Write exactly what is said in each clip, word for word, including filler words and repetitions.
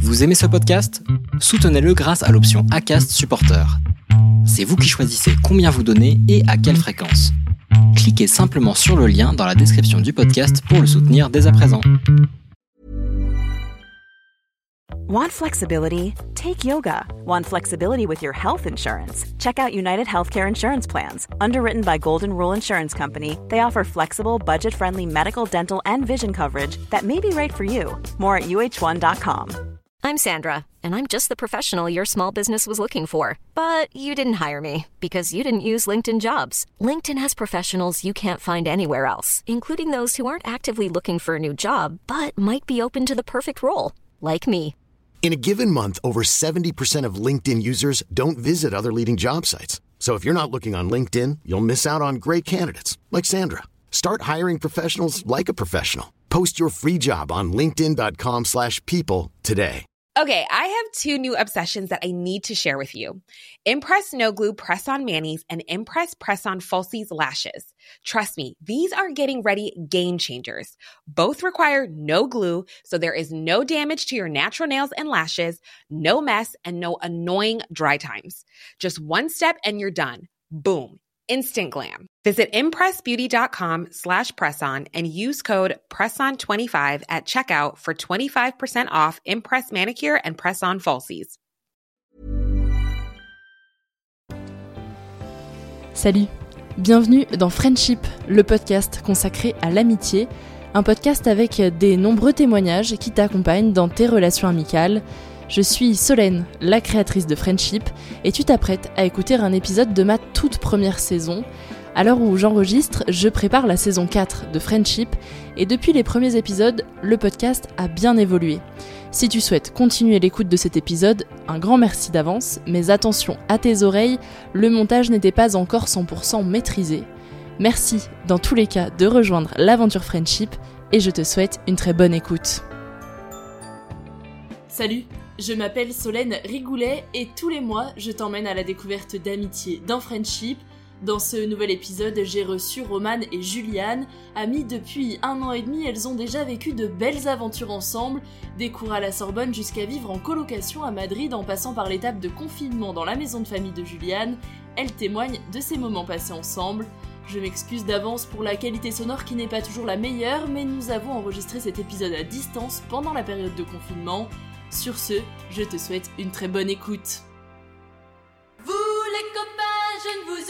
Vous aimez ce podcast ? Soutenez-le grâce à l'option Acast Supporter. C'est vous qui choisissez combien vous donnez et à quelle fréquence. Cliquez simplement sur le lien dans la description du podcast pour le soutenir dès à présent. Want flexibility? Take yoga. Want flexibility with your health insurance? Check out United Healthcare Insurance Plans. Underwritten by Golden Rule Insurance Company, they offer flexible, budget-friendly medical, dental, and vision coverage that may be right for you. More at U H one dot com. I'm Sandra, and I'm just the professional your small business was looking for. But you didn't hire me because you didn't use LinkedIn Jobs. LinkedIn has professionals you can't find anywhere else, including those who aren't actively looking for a new job, but might be open to the perfect role, like me. In a given month, over seventy percent of LinkedIn users don't visit other leading job sites. So if you're not looking on LinkedIn, you'll miss out on great candidates like Sandra. Start hiring professionals like a professional. Post your free job on linkedin dot com slash people today. Okay, I have two new obsessions that I need to share with you. Impress No Glue Press-On Manis and Impress Press-On Falsies Lashes. Trust me, these are getting ready game changers. Both require no glue, so there is no damage to your natural nails and lashes, no mess, and no annoying dry times. Just one step and you're done. Boom. Instant glam. Visit impressbeauty.com slash presson and use code presson twenty-five at checkout for twenty-five percent off Impress Manicure and Press-On Falsies. Salut, bienvenue dans Friendship, le podcast consacré à l'amitié, un podcast avec des nombreux témoignages qui t'accompagnent dans tes relations amicales. Je suis Solène, la créatrice de Friendship, et tu t'apprêtes à écouter un épisode de ma toute première saison. À l'heure où j'enregistre, je prépare la saison quatre de Friendship, et depuis les premiers épisodes, le podcast a bien évolué. Si tu souhaites continuer l'écoute de cet épisode, un grand merci d'avance, mais attention à tes oreilles, le montage n'était pas encore cent pour cent maîtrisé. Merci, dans tous les cas, de rejoindre l'aventure Friendship, et je te souhaite une très bonne écoute. Salut, je m'appelle Solène Rigoulet et tous les mois, je t'emmène à la découverte d'amitié dans Friendship. Dans ce nouvel épisode, j'ai reçu Romane et Juliane. Amies depuis un an et demi, elles ont déjà vécu de belles aventures ensemble, des cours à la Sorbonne jusqu'à vivre en colocation à Madrid en passant par l'étape de confinement dans la maison de famille de Juliane. Elles témoignent de ces moments passés ensemble. Je m'excuse d'avance pour la qualité sonore qui n'est pas toujours la meilleure, mais nous avons enregistré cet épisode à distance pendant la période de confinement. Sur ce, je te souhaite une très bonne écoute. Vous les copains, je ne vous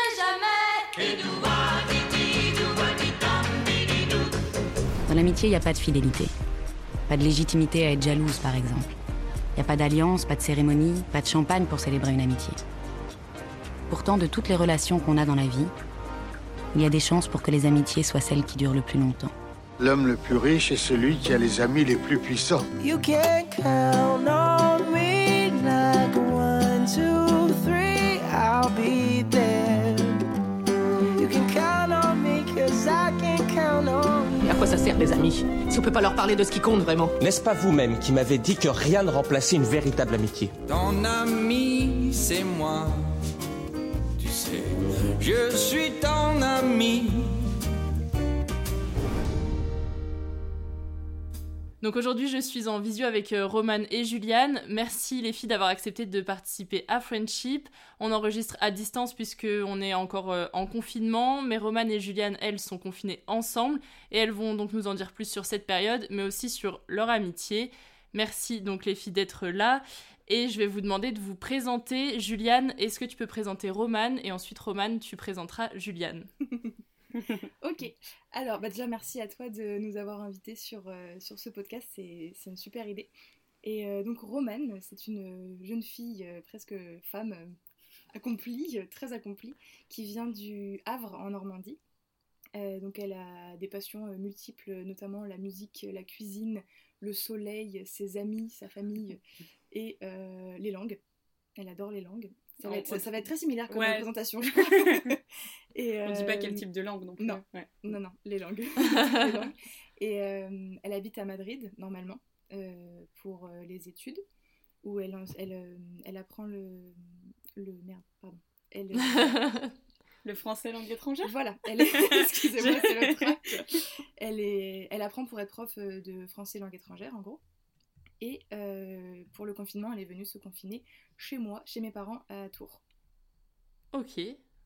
oublierai jamais. Dans l'amitié, il n'y a pas de fidélité. Pas de légitimité à être jalouse, par exemple. Il n'y a pas d'alliance, pas de cérémonie, pas de champagne pour célébrer une amitié. Pourtant, de toutes les relations qu'on a dans la vie, il y a des chances pour que les amitiés soient celles qui durent le plus longtemps. L'homme le plus riche est celui qui a les amis les plus puissants. You can count on me like one, two, three, I'll be there. You can count on me cause I can count on you. Et à quoi ça sert les amis, si on peut pas leur parler de ce qui compte vraiment? N'est-ce pas vous-même qui m'avez dit que rien ne remplaçait une véritable amitié? Ton ami, c'est moi. Tu sais, je suis ton ami. Donc aujourd'hui, je suis en visio avec euh, Romane et Juliane. Merci les filles d'avoir accepté de participer à Friendship. On enregistre à distance puisqu'on est encore euh, en confinement, mais Romane et Juliane, elles, sont confinées ensemble et elles vont donc nous en dire plus sur cette période, mais aussi sur leur amitié. Merci donc les filles d'être là et je vais vous demander de vous présenter. Juliane, est-ce que tu peux présenter Romane et ensuite Romane, tu présenteras Juliane. Ok, alors bah déjà merci à toi de nous avoir invités sur, euh, sur ce podcast, c'est, c'est une super idée. Et euh, donc Romane, c'est une jeune fille, euh, presque femme euh, accomplie, euh, très accomplie, qui vient du Havre en Normandie. Euh, donc elle a des passions euh, multiples, notamment la musique, la cuisine, le soleil, ses amis, sa famille et euh, les langues. Elle adore les langues. Ça va, être, ça, ça va être très similaire comme ouais. présentation, je crois. Et, euh, on dit pas quel type de langue non plus. Non, ouais. non, non, les langues. les langues. Et euh, elle habite à Madrid, normalement, euh, pour euh, les études, où elle, elle, euh, elle apprend le... le merde, pardon. Elle, euh, le français langue étrangère. Voilà, elle est... excusez-moi, c'est le trac. Elle, est... elle apprend pour être prof de français langue étrangère, en gros. Et euh, pour le confinement, elle est venue se confiner chez moi, chez mes parents à Tours. Ok.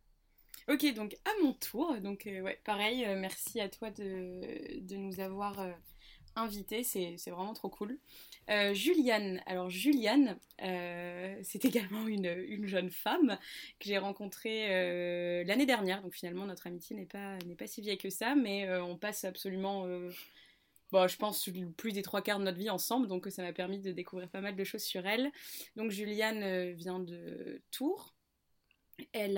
Ok, donc à mon tour, donc euh, ouais, pareil, euh, merci à toi de, de nous avoir euh, invités, c'est, c'est vraiment trop cool. Euh, Juliane, alors Juliane, euh, c'est également une, une jeune femme que j'ai rencontrée euh, l'année dernière, donc finalement notre amitié n'est pas, n'est pas si vieille que ça, mais euh, on passe absolument, euh, bon, je pense, plus des trois quarts de notre vie ensemble, donc ça m'a permis de découvrir pas mal de choses sur elle. Donc Juliane euh, vient de Tours. Elle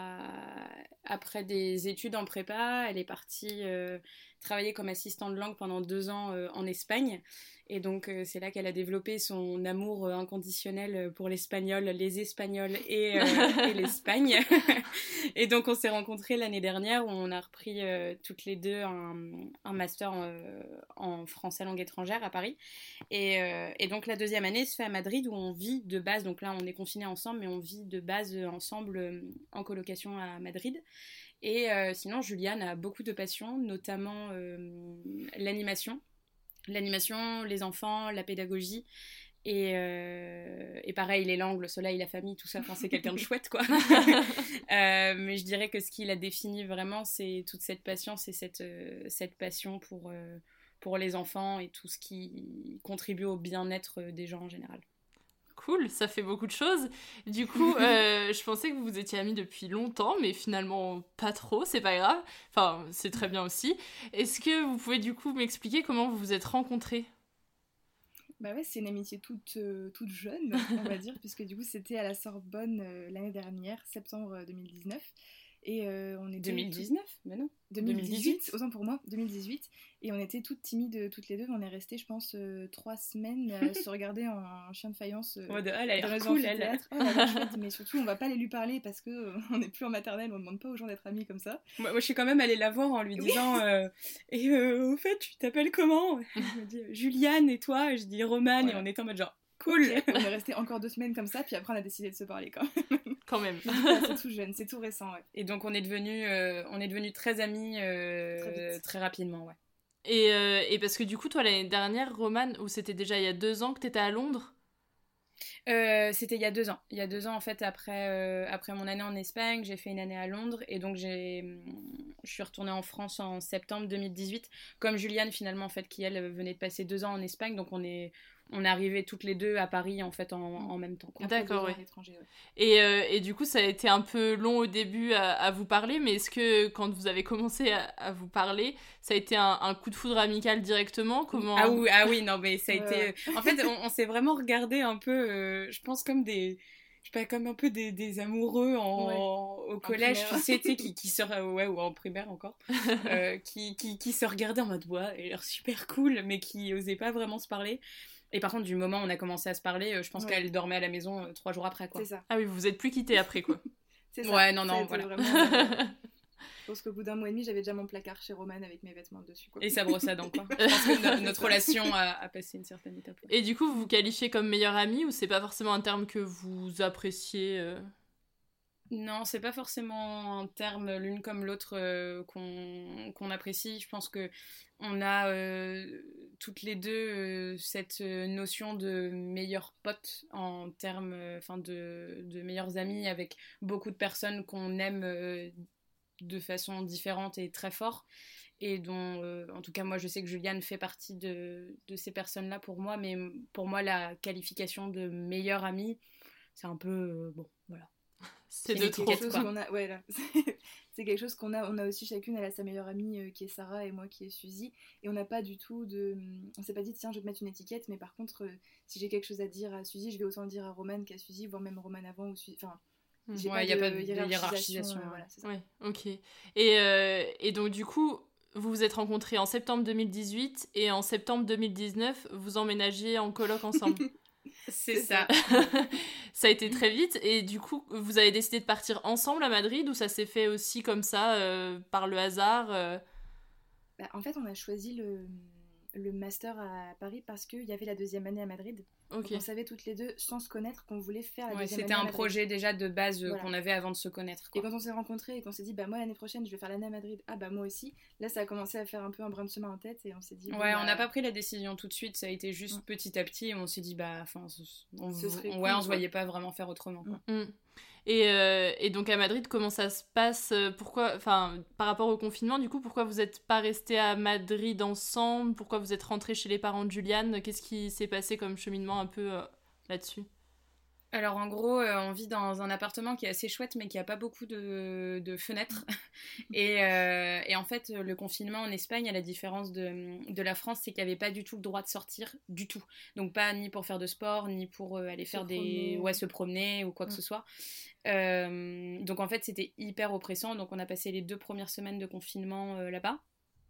a, après des études en prépa, elle est partie euh, travailler comme assistante de langue pendant deux ans euh, en Espagne. Et donc euh, c'est là qu'elle a développé son amour euh, inconditionnel pour l'espagnol, les Espagnols et, euh, et l'Espagne. Et donc on s'est rencontrés l'année dernière où on a repris euh, toutes les deux un, un master en, euh, en français langue étrangère à Paris. Et, euh, et donc la deuxième année se fait à Madrid où on vit de base, donc là on est confinés ensemble, mais on vit de base ensemble euh, en colocation à Madrid. Et euh, sinon Juliane a beaucoup de passions, notamment euh, l'animation. L'animation, les enfants, la pédagogie et, euh, et pareil, les langues, le soleil, la famille, tout ça, enfin, c'est quelqu'un de chouette quoi. euh, mais je dirais que ce qui la définit vraiment, c'est toute cette patience et cette, euh, cette passion pour, euh, pour les enfants et tout ce qui contribue au bien-être des gens en général. Cool, ça fait beaucoup de choses. Du coup, euh, je pensais que vous vous étiez amis depuis longtemps, mais finalement pas trop, c'est pas grave. Enfin, c'est très bien aussi. Est-ce que vous pouvez du coup m'expliquer comment vous vous êtes rencontrés ? Bah ouais, c'est une amitié toute, euh, toute jeune, on va dire, puisque du coup c'était à la Sorbonne euh, l'année dernière, septembre deux mille dix-neuf. Et euh, on était deux mille dix-neuf tout... Mais non. deux mille dix-huit, autant pour moi, deux mille dix-huit. Et on était toutes timides, toutes les deux. On est resté, je pense, euh, trois semaines à se regarder en, en chien de faïence. Euh, ouais, de, ah, elle a dans l'air les cool, elle. Oh, elle a l'air chouette, mais surtout, on va pas aller lui parler parce qu'on euh, n'est plus en maternelle, on demande pas aux gens d'être amis comme ça. Moi, moi je suis quand même allée la voir en lui disant oui. euh, Et euh, au fait, tu t'appelles comment ? Elle me dit Juliane, et toi ? Je dis Romane, voilà. Et on était en mode genre. Cool. Okay. On est resté encore deux semaines comme ça, puis après on a décidé de se parler quand même. Quand même. C'est tout jeune, c'est tout récent, ouais. Et donc on est devenus, euh, on est devenus très amis euh, très, très rapidement, ouais. Et, euh, et parce que du coup, toi l'année dernière, Romane, ou c'était déjà il y a deux ans que t'étais à Londres ? Euh, c'était il y a deux ans. Il y a deux ans, en fait, après, euh, après mon année en Espagne, j'ai fait une année à Londres et donc j'ai, je suis retournée en France en septembre deux mille dix-huit, comme Juliane finalement, en fait, qui elle venait de passer deux ans en Espagne, donc on est, on est arrivées toutes les deux à Paris en fait en, en même temps. Quoi. D'accord, ouais. Ouais. Et, euh, et du coup, ça a été un peu long au début à, à vous parler, mais est-ce que quand vous avez commencé à, à vous parler, ça a été un, un coup de foudre amical directement ? Comment... Ah oui, ah oui, non mais ça a été. En fait, on, on s'est vraiment regardé un peu, euh, je pense comme des. Je sais pas, comme un peu des, des amoureux en, ouais. au collège, tu sais, tu sais, qui, qui se, ouais, ou en primaire encore, euh, qui, qui, qui se regardaient en mode, ouais, elle a l'air super cool, mais qui osaient pas vraiment se parler. Et par contre, du moment où on a commencé à se parler, je pense ouais. qu'elle dormait à la maison euh, trois jours après, quoi. C'est ça. Ah oui, vous vous êtes plus quittés après, quoi. C'est ça. Ouais, non, ça non, voilà. Vraiment, euh... Je pense qu'au bout d'un mois et demi, j'avais déjà mon placard chez Romane avec mes vêtements dessus, quoi. Et sa brosse à dents, quoi. Je pense que no- notre relation a, a passé une certaine étape. Ouais. Et du coup, vous vous qualifiez comme meilleure amie ou c'est pas forcément un terme que vous appréciez euh... Non, c'est pas forcément un terme l'une comme l'autre euh, qu'on, qu'on apprécie. Je pense que on a euh, toutes les deux euh, cette notion de meilleurs potes en termes, enfin euh, de, de meilleurs amis avec beaucoup de personnes qu'on aime euh, de façon différente et très fort. Et dont, euh, en tout cas, moi, je sais que Juliane fait partie de, de ces personnes-là pour moi. Mais pour moi, la qualification de meilleure amie, c'est un peu... Euh, bon, voilà. C'est, c'est de trop, quoi. Qu'on a, ouais, là. C'est quelque chose qu'on a, on a aussi chacune, elle a sa meilleure amie euh, qui est Sarah et moi qui est Suzy, et on n'a pas du tout de, on s'est pas dit tiens je vais te mettre une étiquette, mais par contre euh, si j'ai quelque chose à dire à Suzy, je vais autant le dire à Romane qu'à Suzy, voire même Romane avant ou Suzy, enfin il ouais, n'y a pas de hiérarchisation, hiérarchisation euh, voilà, c'est ça. Oui, ok. Et, euh, et donc du coup vous vous êtes rencontrés en septembre deux mille dix-huit et en septembre deux mille dix-neuf vous emménagiez en coloc ensemble. C'est, c'est ça. Ça a été très vite. Et du coup, vous avez décidé de partir ensemble à Madrid ou ça s'est fait aussi comme ça, euh, par le hasard euh... bah, En fait, on a choisi le, le master à Paris parce qu'il y avait la deuxième année à Madrid. Okay. Donc on savait toutes les deux, sans se connaître, qu'on voulait faire la ouais, deuxième année à Madrid. C'était un projet déjà de base voilà. qu'on avait avant de se connaître. Quoi. Et quand on s'est rencontrés et qu'on s'est dit, bah moi l'année prochaine je vais faire l'année à Madrid, ah bah moi aussi, là ça a commencé à faire un peu un brin de chemin en tête et on s'est dit... Ouais, bon, bah... on n'a pas pris la décision tout de suite, ça a été juste mmh. petit à petit et on s'est dit, bah enfin, on, Ce serait on, cool, ouais, on se voyait pas vraiment faire autrement. Quoi. Mmh. Et, euh, et donc à Madrid, comment ça se passe? Pourquoi, enfin, par rapport au confinement, du coup, pourquoi vous n'êtes pas restés à Madrid ensemble? Pourquoi vous êtes rentrés chez les parents de Juliane? Qu'est-ce qui s'est passé comme cheminement un peu euh, là-dessus? Alors en gros, euh, on vit dans un appartement qui est assez chouette mais qui a pas beaucoup de, de fenêtres. et, euh, et en fait, le confinement en Espagne, à la différence de, de la France, c'est qu'il n'y avait pas du tout le droit de sortir, du tout. Donc pas ni pour faire de sport, ni pour euh, aller faire se des... Promener. Ouais, se promener ou quoi ouais. que ce soit. Euh, donc en fait, c'était hyper oppressant. Donc on a passé les deux premières semaines de confinement euh, là-bas.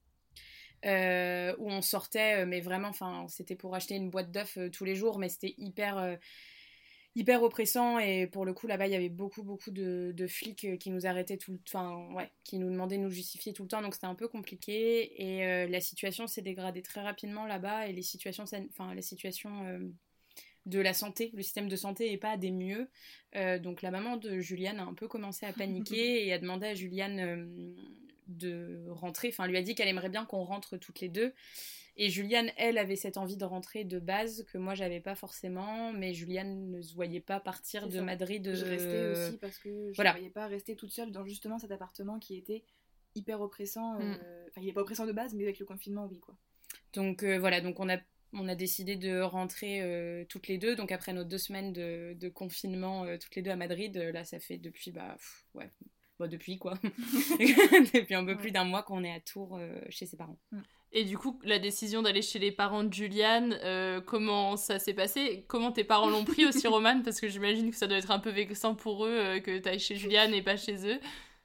Euh, où on sortait, mais vraiment, enfin, c'était pour acheter une boîte d'œufs euh, tous les jours, mais c'était hyper... Euh, hyper oppressant et pour le coup là-bas il y avait beaucoup beaucoup de, de flics qui nous arrêtaient tout le enfin ouais qui nous demandaient de nous justifier tout le temps donc c'était un peu compliqué et euh, la situation s'est dégradée très rapidement là-bas et les situations enfin la situation euh, de la santé le système de santé est pas des mieux euh, donc la maman de Juliane a un peu commencé à paniquer et a demandé à Juliane euh, de rentrer enfin lui a dit qu'elle aimerait bien qu'on rentre toutes les deux. Et Juliane, elle, avait cette envie de rentrer de base que moi, j'avais pas forcément. Mais Juliane ne se voyait pas partir c'est de ça. Madrid. Je restais aussi parce que je ne voilà. voyais pas rester toute seule dans justement cet appartement qui était hyper oppressant. Enfin, mm. euh, il n'est pas oppressant de base, mais avec le confinement, oui, quoi. Donc euh, voilà, donc on a, on a décidé de rentrer euh, toutes les deux. Donc après nos deux semaines de, de confinement, euh, toutes les deux à Madrid, euh, là, ça fait depuis, bah, pff, ouais, bah, depuis quoi. depuis un peu ouais. plus d'un mois qu'on est à Tours euh, chez ses parents. Mm. Et du coup, la décision d'aller chez les parents de Juliane, euh, comment ça s'est passé? Comment tes parents l'ont pris aussi, Romane? Parce que j'imagine que ça doit être un peu vexant pour eux euh, que t'ailles chez Juliane et pas chez eux.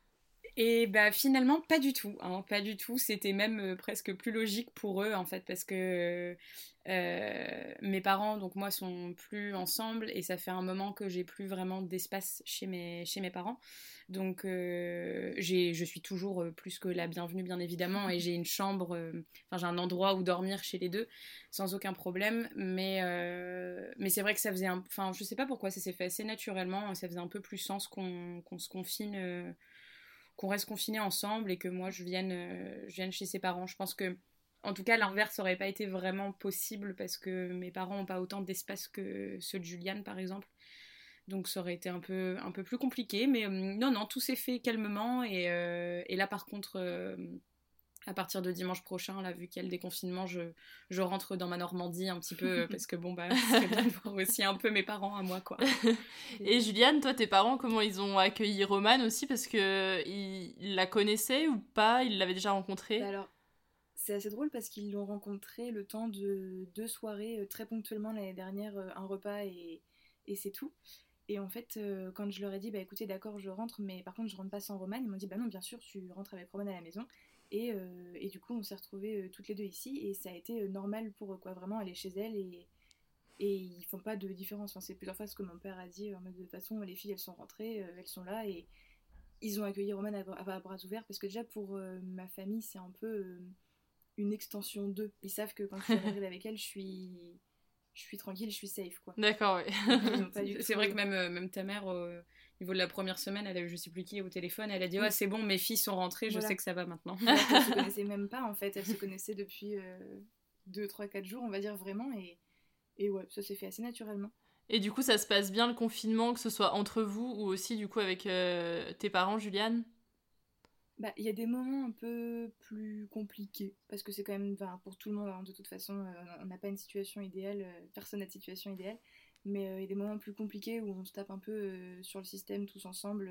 Et bah finalement, pas du tout. Hein, pas du tout. C'était même euh, presque plus logique pour eux, en fait, parce que euh, mes parents, donc moi, sont plus ensemble et ça fait un moment que j'ai plus vraiment d'espace chez mes, chez mes parents. Donc, euh, j'ai, je suis toujours plus que la bienvenue, bien évidemment, et j'ai une chambre, euh, enfin, j'ai un endroit où dormir chez les deux, sans aucun problème. Mais, euh, mais c'est vrai que ça faisait un... Enfin, je sais pas pourquoi, ça s'est fait assez naturellement. Ça faisait un peu plus sens qu'on, qu'on se confine... Euh, qu'on reste confinés ensemble et que moi je vienne, euh, je vienne chez ses parents. Je pense que, en tout cas, l'inverse n'aurait pas été vraiment possible parce que mes parents n'ont pas autant d'espace que ceux de Juliane, par exemple. Donc ça aurait été un peu, un peu plus compliqué. Mais euh, non, non, tout s'est fait calmement. Et, euh, et là, par contre, euh, à partir de dimanche prochain, là, vu qu'il y a le déconfinement, je, je rentre dans ma Normandie un petit peu parce que bon, bah, c'est bien de voir aussi un peu mes parents à moi, quoi. Et Juliane, toi, tes parents, comment ils ont accueilli Romane aussi? Parce qu'ils ils la connaissaient ou pas? Ils l'avaient déjà rencontrée? Alors, c'est assez drôle parce qu'ils l'ont rencontrée le temps de deux soirées, très ponctuellement l'année dernière, un repas et, et c'est tout. Et en fait, euh, quand je leur ai dit, bah écoutez, d'accord, je rentre, mais par contre, je rentre pas sans Romane, ils m'ont dit, bah non, bien sûr, tu rentres avec Romane à la maison. Et, euh, et du coup, on s'est retrouvés euh, toutes les deux ici, et ça a été euh, normal pour eux, quoi. Vraiment, elle est chez elle, et, et ils font pas de différence. Enfin, c'est plusieurs fois ce que mon père a dit, en mode de toute façon, les filles, elles sont rentrées, euh, elles sont là, et ils ont accueilli Romane à, à, à bras ouverts, parce que déjà, pour euh, ma famille, c'est un peu euh, une extension d'eux. Ils savent que quand je suis arrivée avec elle, je suis... je suis tranquille, je suis safe, quoi. D'accord, oui. c'est, c'est vrai que même, euh, même ta mère, euh, au niveau de la première semaine, elle a eu je sais plus qui au téléphone, elle a dit « Ouais, c'est bon, mes filles sont rentrées, voilà. Je sais que ça va maintenant. » Elle se connaissait même pas, en fait. Elle se connaissait depuis deux, trois, quatre jours, on va dire, vraiment. Et, et ouais, ça s'est fait assez naturellement. Et du coup, ça se passe bien, le confinement, que ce soit entre vous ou aussi, du coup, avec euh, tes parents, Juliane? Bah, il y a des moments un peu plus compliqués, parce que c'est quand même, enfin, pour tout le monde, hein, de toute façon, euh, on n'a pas une situation idéale, euh, personne n'a de situation idéale, mais il euh, y a des moments plus compliqués où on se tape un peu euh, sur le système tous ensemble.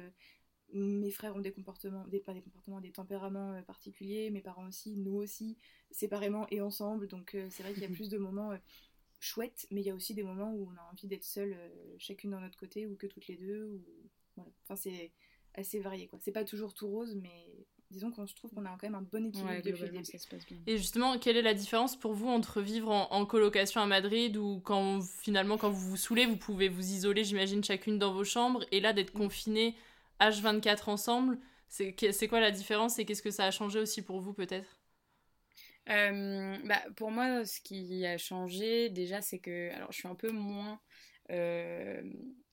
Mes frères ont des comportements, des, pas des comportements, des tempéraments euh, particuliers, mes parents aussi, nous aussi, séparément et ensemble, donc euh, c'est vrai qu'il y a plus de moments euh, chouettes, mais il y a aussi des moments où on a envie d'être seules, euh, chacune dans notre côté, ou que toutes les deux, ou voilà, enfin c'est... assez varié, quoi. C'est pas toujours tout rose, mais disons qu'on se trouve qu'on a quand même un bon équilibre ouais, depuis le début. Ça se passe bien. Et justement, quelle est la différence pour vous entre vivre en, en colocation à Madrid ou quand finalement quand vous vous saoulez, vous pouvez vous isoler, j'imagine, chacune dans vos chambres, et là d'être confinés H vingt-quatre ensemble, c'est, c'est quoi la différence et qu'est-ce que ça a changé aussi pour vous peut-être? euh, bah, Pour moi, ce qui a changé, déjà, c'est que... Alors, je suis un peu moins euh,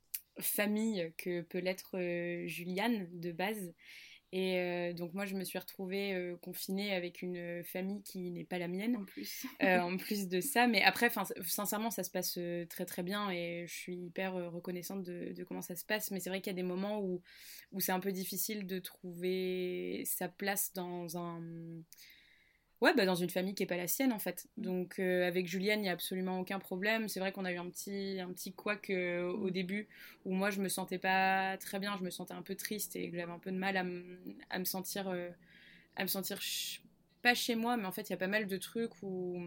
famille que peut l'être euh, Juliane, de base. Et euh, donc moi je me suis retrouvée euh, confinée avec une famille qui n'est pas la mienne en plus, euh, en plus de ça, mais après sincèrement ça se passe euh, très très bien et je suis hyper euh, reconnaissante de, de comment ça se passe, mais c'est vrai qu'il y a des moments où, où c'est un peu difficile de trouver sa place dans un... Ouais, bah dans une famille qui n'est pas la sienne en fait. Donc euh, avec Juliane, il n'y a absolument aucun problème. C'est vrai qu'on a eu un petit, un petit couac euh, au début où moi je me sentais pas très bien, je me sentais un peu triste et que j'avais un peu de mal à, m- à me sentir, euh, à me sentir ch- pas chez moi, mais en fait il y a pas mal de trucs où,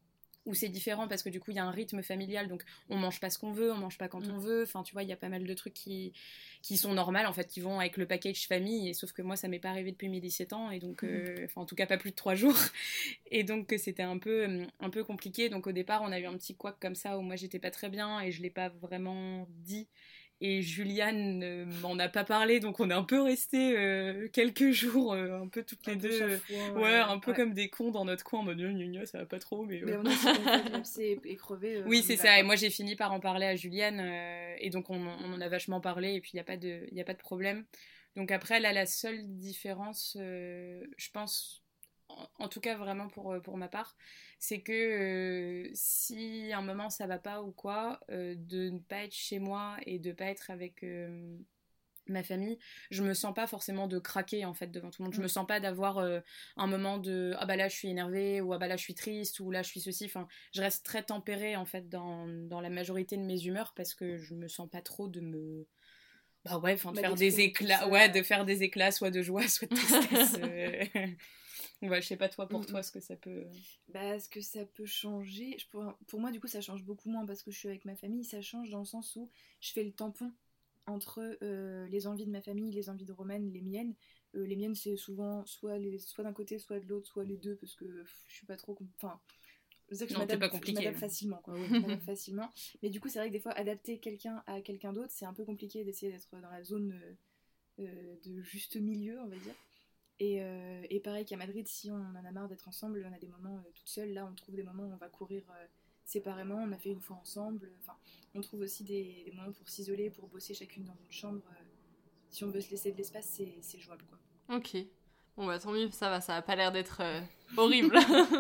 où c'est différent parce que du coup il y a un rythme familial, donc on mange pas ce qu'on veut, on mange pas quand mmh. on veut, enfin tu vois, il y a pas mal de trucs qui, qui sont normaux en fait, qui vont avec le package famille, et sauf que moi ça m'est pas arrivé depuis mes dix-sept ans, et donc, euh, mmh. en tout cas pas plus de trois jours, et donc c'était un peu, un peu compliqué, donc au départ on a eu un petit couac comme ça où moi j'étais pas très bien et je l'ai pas vraiment dit. Et Juliane euh, m'en a pas parlé, donc on est un peu restés euh, quelques jours, euh, un peu toutes les un deux, euh, fois, ouais, un peu ouais. comme des cons dans notre coin, en mode gna gna, ça va pas trop, mais. Mais on a aussi et crevé. Euh, oui, c'est ça. Et moi j'ai fini par en parler à Juliane, euh, et donc on, on en a vachement parlé, et puis il y a pas de, il y a pas de problème. Donc après là, la seule différence, euh, je pense, en, en tout cas vraiment pour pour ma part, c'est que euh, si à un moment ça va pas ou quoi, euh, de ne pas être chez moi et de pas être avec euh, ma famille, je me sens pas forcément de craquer en fait devant tout le monde. Je me sens pas d'avoir euh, un moment de ah bah là je suis énervée, ou ah bah là je suis triste, ou là je suis ceci. Enfin, je reste très tempérée en fait dans, dans la majorité de mes humeurs, parce que je me sens pas trop de me bah ouais, enfin de bah, faire des éclats, ça, ouais, de faire des éclats, soit de joie, soit de tristesse. euh... Ouais, je sais pas toi, pour mmh. toi, ce que ça peut... Bah, ce que ça peut changer... Je pour, pour moi, du coup, ça change beaucoup moins parce que je suis avec ma famille. Ça change dans le sens où je fais le tampon entre euh, les envies de ma famille, les envies de Romane, les miennes. Euh, les miennes, c'est souvent soit, les, soit d'un côté, soit de l'autre, soit les deux, parce que pff, je suis pas trop... Enfin, je sais que je m'adapte, je m'adapte facilement, quoi. Ouais, je m'adapte facilement. Mais du coup, c'est vrai que des fois, adapter quelqu'un à quelqu'un d'autre, c'est un peu compliqué d'essayer d'être dans la zone euh, euh, de juste milieu, on va dire. Et, euh, et pareil qu'à Madrid, si on en a marre d'être ensemble, on a des moments euh, toutes seules. Là, on trouve des moments où on va courir euh, séparément. On a fait une fois ensemble. Enfin, on trouve aussi des, des moments pour s'isoler, pour bosser chacune dans une chambre. Euh, si on veut se laisser de l'espace, c'est, c'est jouable, quoi. Ok. Bon bah tant mieux, ça va, ça a pas l'air d'être euh, horrible.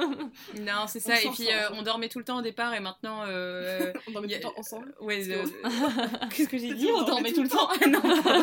Non, c'est ça, on et puis euh, on dormait tout le temps au départ, et maintenant... Euh, on dormait a... tout le temps ensemble. Ouais, euh... Qu'est-ce que j'ai dit? On dormait tout le temps. Non,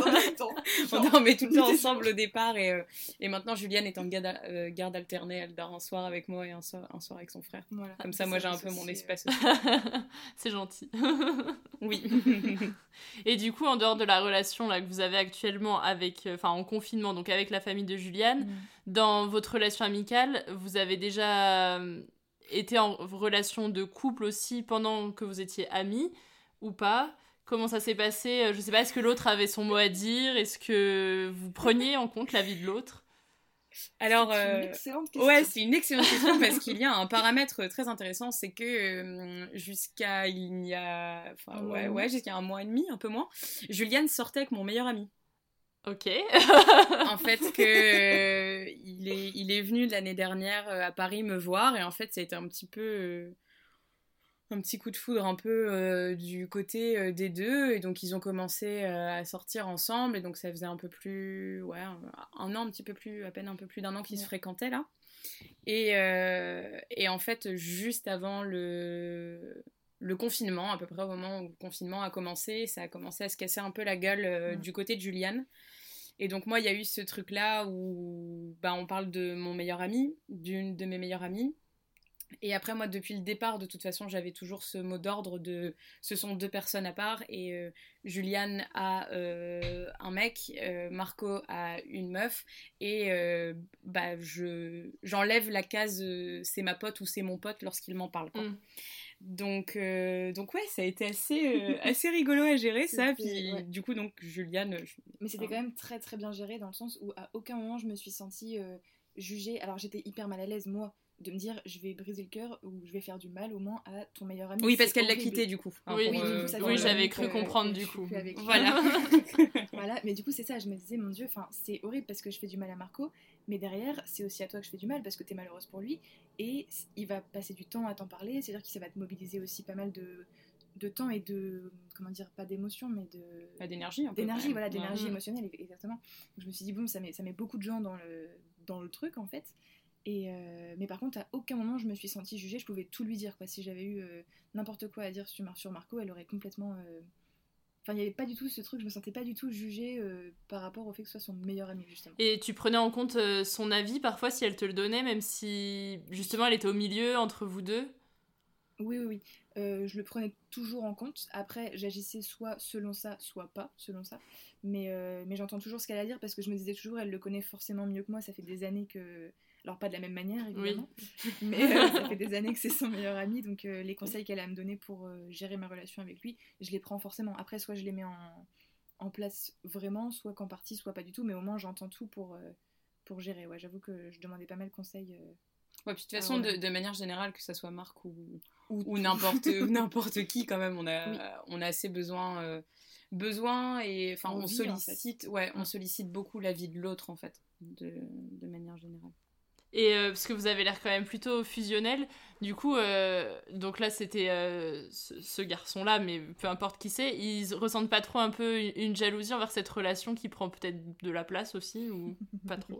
on dormait tout le temps ensemble au départ, et, euh, et maintenant Juliane est en garde, euh, garde alternée, elle dort un soir avec moi et un soir, un soir avec son frère. Voilà. Comme ça, ça moi j'ai un peu aussi, mon espace aussi. C'est gentil. Oui. Et du coup, en dehors de la relation là, que vous avez actuellement avec, enfin en confinement, donc avec la famille de Juliane, mmh. dans votre relation amicale, vous avez déjà été en relation de couple aussi pendant que vous étiez amis ou pas? Comment ça s'est passé? Je sais pas, est-ce que l'autre avait son mot à dire? Est-ce que vous preniez en compte l'avis de l'autre? Alors, c'est euh, une excellente question. Ouais, c'est une excellente question parce qu'il y a un paramètre très intéressant, c'est que euh, jusqu'à il y a, enfin ouais, ouais, jusqu'à un mois et demi, un peu moins, Juliane sortait avec mon meilleur ami. Ok. En fait, que euh, il est, il est venu l'année dernière euh, à Paris me voir, et en fait, ça a été un petit peu euh, un petit coup de foudre un peu euh, du côté euh, des deux, et donc ils ont commencé euh, à sortir ensemble, et donc ça faisait un peu plus, ouais, un, un an, un petit peu plus, à peine un peu plus d'un an qu'ils ouais. se fréquentaient là, et, euh, et en fait, juste avant le, le confinement, à peu près au moment où le confinement a commencé, ça a commencé à se casser un peu la gueule euh, ouais. du côté de Juliane. Et donc moi, il y a eu ce truc-là où bah, on parle de mon meilleur ami, d'une de mes meilleures amies. Et après, moi, depuis le départ, de toute façon, j'avais toujours ce mot d'ordre de ce sont deux personnes à part. Et euh, Juliane a euh, un mec, euh, Marco a une meuf. Et euh, bah, je, j'enlève la case euh, c'est ma pote ou c'est mon pote lorsqu'il m'en parle, quoi. Mm. Donc, euh, donc ouais, ça a été assez, euh, assez rigolo à gérer, ça. Puis ouais. du coup, donc, Juliane... Je... Mais c'était quand même très très bien géré, dans le sens où à aucun moment je me suis sentie euh, jugée. Alors j'étais hyper mal à l'aise, moi, de me dire je vais briser le cœur ou je vais faire du mal au moins à ton meilleur ami. Oui, parce c'est qu'elle l'a horrible. quitté du coup. Enfin, oui, oui, du coup, ça oui, fait j'avais longtemps cru que- comprendre que du je suis coup. plus avec lui. Voilà. Voilà, mais du coup c'est ça, je me disais mon Dieu, enfin c'est horrible parce que je fais du mal à Marco, mais derrière c'est aussi à toi que je fais du mal parce que t'es malheureuse pour lui et il va passer du temps à t'en parler, c'est-à-dire que ça va te mobiliser aussi pas mal de, de temps et de, comment dire, pas d'émotion mais de... Bah, d'énergie un peu. d'énergie, ouais. voilà, d'énergie Ouais. émotionnelle, exactement. Donc, je me suis dit bon, ça met, ça met beaucoup de gens dans le, dans le truc en fait. Et euh, mais par contre, à aucun moment je me suis sentie jugée, je pouvais tout lui dire quoi. Si j'avais eu euh, n'importe quoi à dire sur, Mar- sur Marco, elle aurait complètement. euh, Enfin, il n'y avait pas du tout ce truc, je me sentais pas du tout jugée euh, par rapport au fait que ce soit son meilleur ami justement. Et tu prenais en compte euh, son avis parfois si elle te le donnait, même si justement elle était au milieu entre vous deux? Oui, oui, oui. Euh, je le prenais toujours en compte. Après, j'agissais soit selon ça, soit pas selon ça. Mais, euh, mais j'entends toujours ce qu'elle a à dire parce que je me disais toujours, elle le connaît forcément mieux que moi. Ça fait des années que. Alors, pas de la même manière, évidemment. Mais euh, ça fait des années que c'est son meilleur ami. Donc, euh, les conseils qu'elle a à me donner pour euh, gérer ma relation avec lui, je les prends forcément. Après, soit je les mets en, en place vraiment, soit qu'en partie, soit pas du tout. Mais au moins, j'entends tout pour, euh, pour gérer. Ouais, j'avoue que je demandais pas mal de conseils. Euh, Ouais, puis de toute Ah, façon, voilà. de, de manière générale, que ça soit Marc ou, Ou ou tout. n'importe ou n'importe qui, quand même, on a, Oui. on a assez besoin, euh, besoin et enfin, on Envie, en sollicite, ouais, on sollicite beaucoup l'avis de l'autre, en fait, de, de manière générale. Et euh, parce que vous avez l'air quand même plutôt fusionnel, du coup, euh, donc là c'était euh, ce, ce garçon-là, mais peu importe qui c'est, ils ressentent pas trop un peu une, une jalousie envers cette relation qui prend peut-être de la place aussi, ou pas trop?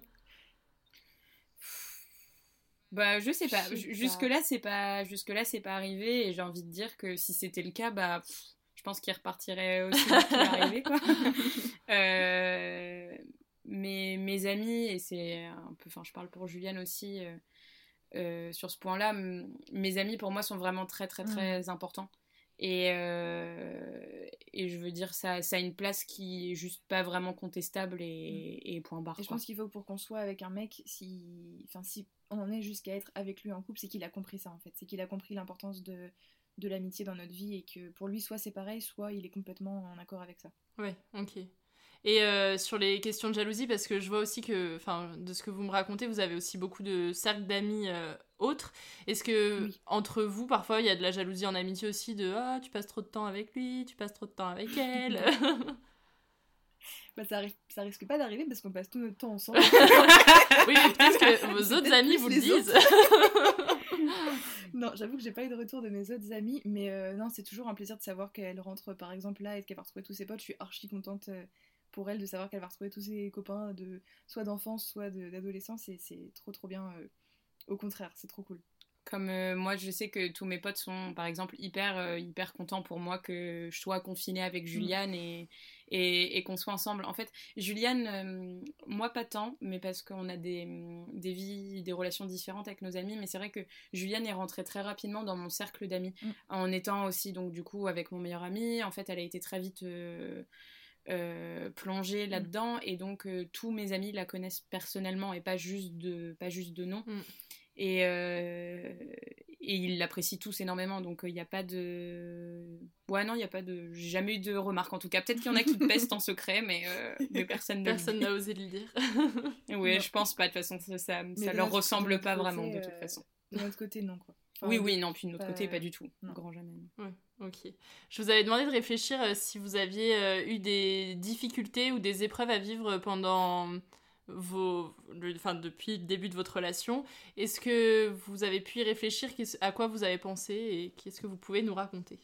Bah, je sais pas. Je sais J- pas. Jusque-là, c'est pas, jusque-là, c'est pas arrivé, et j'ai envie de dire que si c'était le cas, bah, pff, je pense qu'il repartirait aussi vite qu'il est arrivé, quoi. Euh, mais mes amis, et c'est un peu, enfin, je parle pour Juliane aussi, euh, euh, sur ce point-là, m- mes amis, pour moi, sont vraiment très, très, très importants. Et, euh, et je veux dire, ça, ça a une place qui est juste pas vraiment contestable et, et point barre. Et je quoi. pense qu'il faut pour qu'on soit avec un mec, si, enfin, si on en est jusqu'à être avec lui en couple, c'est qu'il a compris ça en fait. C'est qu'il a compris l'importance de, de l'amitié dans notre vie et que pour lui, soit c'est pareil, soit il est complètement en accord avec ça. Ouais, ok. Et euh, sur les questions de jalousie, parce que je vois aussi que, enfin, de ce que vous me racontez, vous avez aussi beaucoup de cercles d'amis euh, autres. Est-ce que Oui. entre vous, parfois, il y a de la jalousie en amitié aussi, de ah, tu passes trop de temps avec lui, tu passes trop de temps avec elle? Bah, ça, arrive, ça risque pas d'arriver parce qu'on passe tout notre temps ensemble. Oui, mais peut-être que vos C'est autres peut-être amis plus vous le les disent. Non, j'avoue que j'ai pas eu de retour de mes autres amis, mais euh, non, c'est toujours un plaisir de savoir qu'elle rentre par exemple là et qu'elle va retrouver tous ses potes. Je suis archi contente euh, pour elle de savoir qu'elle va retrouver tous ses copains, de, soit d'enfance, soit de- d'adolescence, et c'est trop trop bien. euh, Au contraire, c'est trop cool. Comme euh, moi, je sais que tous mes potes sont, par exemple, hyper, euh, hyper contents pour moi que je sois confinée avec Juliane et, et, et qu'on soit ensemble. En fait, Juliane, euh, moi pas tant, mais parce qu'on a des, des vies, des relations différentes avec nos amis. Mais c'est vrai que Juliane est rentrée très rapidement dans mon cercle d'amis, Mm. en étant aussi, donc du coup, avec mon meilleur ami. En fait, elle a été très vite... Euh, euh, plongée là-dedans, et donc euh, tous mes amis la connaissent personnellement et pas juste de, pas juste de nom. Mm. Et, euh, et ils l'apprécient tous énormément, donc il euh, n'y a pas de... Ouais, non, il n'y a pas de... J'ai jamais eu de remarques, en tout cas. Peut-être qu'il y en a qui pestent en secret, mais, euh, mais personne ne Personne n'a osé le dire. Oui, Non. je pense pas, de toute façon, ça, ça, Mais ça de leur notre- ressemble de notre pas côté, vraiment, de toute euh, façon. De notre côté, non quoi. Enfin, Oui, oui, non, puis de notre pas- côté, pas du tout. non. Grand jamais. Ouais, ok. Je vous avais demandé de réfléchir euh, si vous aviez euh, eu des difficultés ou des épreuves à vivre pendant vos... le- enfin, depuis le début de votre relation. Est-ce que vous avez pu y réfléchir? Qu'est-ce- À quoi vous avez pensé? Et qu'est-ce que vous pouvez nous raconter?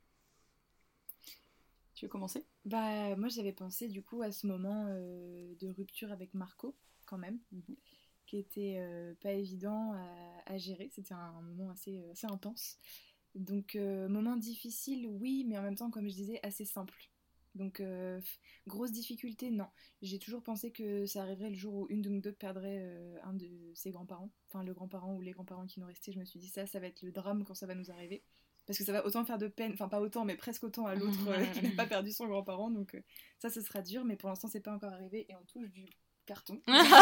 Tu veux commencer? Bah, moi j'avais pensé du coup à ce moment euh, de rupture avec Marco, quand même, Mhm. qui était euh, pas évident à, à gérer. C'était un moment assez, euh, assez intense. Donc, euh, moment difficile, oui, mais en même temps, comme je disais, assez simple. Donc, euh, f- grosse difficulté, non. J'ai toujours pensé que ça arriverait le jour où une de nous deux perdrait euh, un de ses grands-parents. Enfin, le grand-parent ou les grands-parents qui nous restaient. Je me suis dit, ça, ça va être le drame quand ça va nous arriver. Parce que ça va autant faire de peine, enfin pas autant, mais presque autant à l'autre euh, qui n'a pas perdu son grand-parent. Donc, euh, ça, ce sera dur, mais pour l'instant, c'est pas encore arrivé. Et on touche du carton.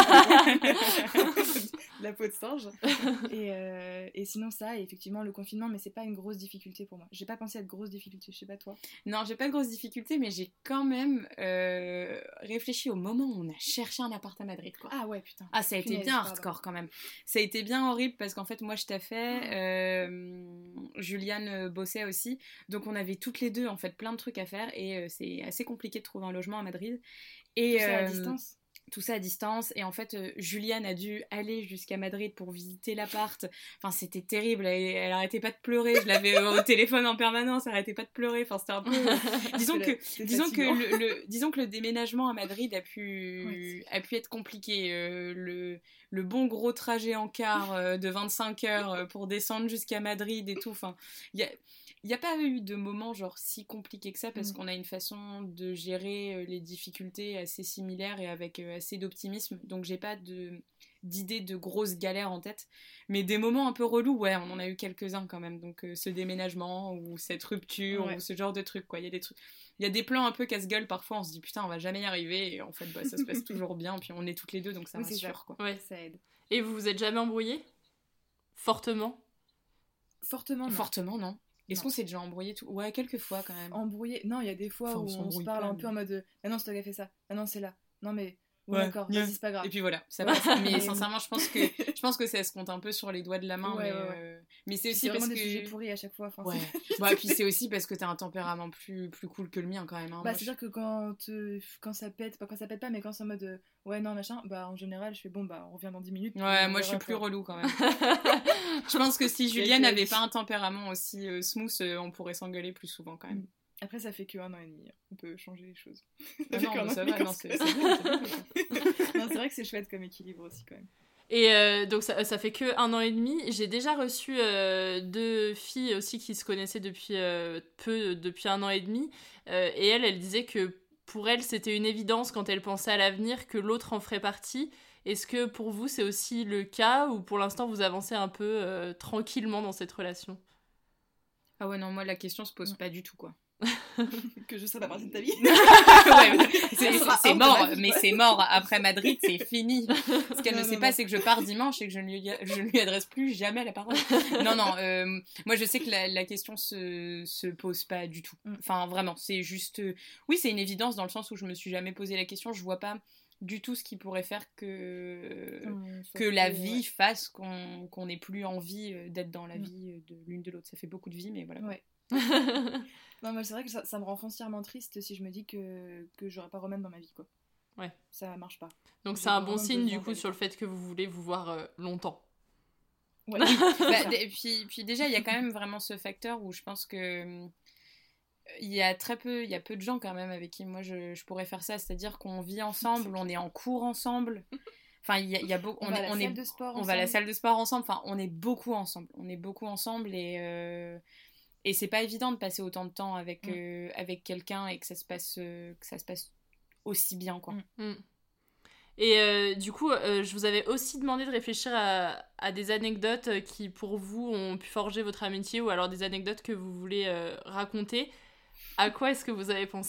La peau de singe. Et, euh, et sinon ça, et effectivement le confinement, mais c'est pas une grosse difficulté pour moi. J'ai pas pensé à de grosses difficultés, je sais pas toi. Non, j'ai pas de grosses difficultés, mais j'ai quand même euh, réfléchi au moment où on a cherché un appart à Madrid, quoi. Ah ouais, putain. Ah, ça a été Punaise, bien pardon. hardcore quand même. Ça a été bien horrible parce qu'en fait, moi je taffais, euh, Juliane bossait aussi, donc on avait toutes les deux en fait plein de trucs à faire et euh, c'est assez compliqué de trouver un logement à Madrid. Et, Tout ça à euh, distance. Tout ça à distance, et en fait euh, Juliane a dû aller jusqu'à Madrid pour visiter l'appart. Enfin, c'était terrible, elle, elle arrêtait pas de pleurer, je l'avais au téléphone en permanence, elle arrêtait pas de pleurer. Enfin, c'était un peu euh, disons que c'est disons que fatigant. le, le disons que le déménagement à Madrid a pu Ouais, a pu être compliqué. Euh, le le bon gros trajet en car euh, de vingt-cinq heures euh, pour descendre jusqu'à Madrid et tout. Enfin, il y a Il n'y a pas eu de moment genre si compliqué que ça parce Mm. qu'on a une façon de gérer euh, les difficultés assez similaires et avec euh, assez d'optimisme. Donc j'ai pas de d'idées de grosses galères en tête. Mais des moments un peu relous, ouais, on en a eu quelques-uns quand même. Donc euh, ce déménagement ou cette rupture Ouais. ou ce genre de trucs, quoi. Il y a des trucs... Il y a des plans un peu casse-gueule parfois, on se dit putain, on va jamais y arriver. Et en fait, bah, ça se passe toujours bien. Puis on est toutes les deux, donc ça Oui, c'est rassure, ça. quoi. Ouais. Ça aide. Et vous vous êtes jamais embrouillés ? Fortement ? Fortement, non. Fortement, non. Est-ce Non. qu'on s'est déjà embrouillé tout... Ouais, quelques fois quand même. Embrouillé. Non, il y a des fois Enfin, on où on se s'embrouille parle pas, un mais- peu en mode euh, ah non, c'est toi qui as fait ça. Ah non, c'est là. Non, mais. Ouais, Ouais, d'accord, yeah. vas-y, c'est pas grave. Et puis voilà, ça Ouais. passe. Mais sincèrement, je pense que je pense que ça se compte un peu sur les doigts de la main. Ouais, mais, ouais, ouais. euh, mais c'est Puis aussi parce vraiment que. des sujets pourris à chaque fois. Enfin, Ouais. c'est- Bah, puis c'est aussi parce que t'as un tempérament plus, plus cool que le mien quand même. Hein. Bah, Moi, c'est je- sûr que quand, euh, quand ça pète, pas quand ça pète pas, mais quand c'est en mode euh, ouais, non, machin, bah en général, je fais bon, bah on revient dans dix minutes. puis Ouais, on moi je suis verra, plus quoi. relou quand même. Je pense que si Juliane Ok. n'avait pas un tempérament aussi euh, smooth, euh, on pourrait s'engueuler plus souvent quand même. Après, ça fait que un an et demi. On peut changer les choses. Ah fait non, qu'un mais an ça et demi va, qu'on non, se c'est connaît. c'est bien, c'est bien. Non, c'est vrai que c'est chouette comme équilibre aussi quand même. Et euh, donc ça, ça fait que un an et demi. J'ai déjà reçu euh, deux filles aussi qui se connaissaient depuis euh, peu, depuis un an et demi. Euh, et elle, elle disait que pour elle, c'était une évidence quand elle pensait à l'avenir que l'autre en ferait partie. Est-ce que pour vous, c'est aussi le cas ou pour l'instant, vous avancez un peu euh, tranquillement dans cette relation ? Ah ouais, non, moi la question se pose pas du tout, quoi. Que je sois pas partie de ta vie. Ouais, mais c'est, Ça sera c'est hors de mort, ma vie, mais quoi. c'est mort. Après Madrid, c'est fini. Ce qu'elle Non, ne non, sait non. pas, c'est que je pars dimanche et que je ne lui, je ne lui adresse plus jamais la parole. Non, non, euh, moi je sais que la, la question se, se pose pas du tout. Enfin, vraiment, c'est juste... euh, Oui, c'est une évidence dans le sens où je me suis jamais posé la question. Je vois pas du tout ce qui pourrait faire que, Hum, soit que la plus, vie ouais. fasse qu'on qu'on n'ait plus envie euh, d'être dans la Mm. vie de l'une de l'autre. Ça fait beaucoup de vie, mais voilà. Ouais. Non, mais c'est vrai que ça, ça me rend foncièrement triste si je me dis que, que j'aurai pas Roman dans ma vie, quoi. Ouais. Ça marche pas. Donc J'ai c'est un bon vraiment signe besoin du coup d'elle. sur le fait que vous voulez vous voir euh, longtemps. Ouais. Oui, C'est bah, ça. d- et puis, puis déjà, il y a quand même vraiment ce facteur où je pense que hum, il y a très peu, il y a peu de gens quand même avec qui moi je, je pourrais faire ça, c'est-à-dire qu'on vit ensemble, on est en cours ensemble. Enfin, il y a, il y a beaucoup, On on, va à est, la on salle est, de sport on va à la ensemble. salle de sport ensemble. Enfin, on est beaucoup ensemble, on est beaucoup ensemble et euh, et c'est pas évident de passer autant de temps avec Mm. euh, avec quelqu'un et que ça se passe euh, que ça se passe aussi bien, quoi. Mm. Mm. Et euh, du coup, euh, je vous avais aussi demandé de réfléchir à, à des anecdotes qui, pour vous, ont pu forger votre amitié ou alors des anecdotes que vous voulez euh, raconter. À quoi est-ce que vous avez pensé ?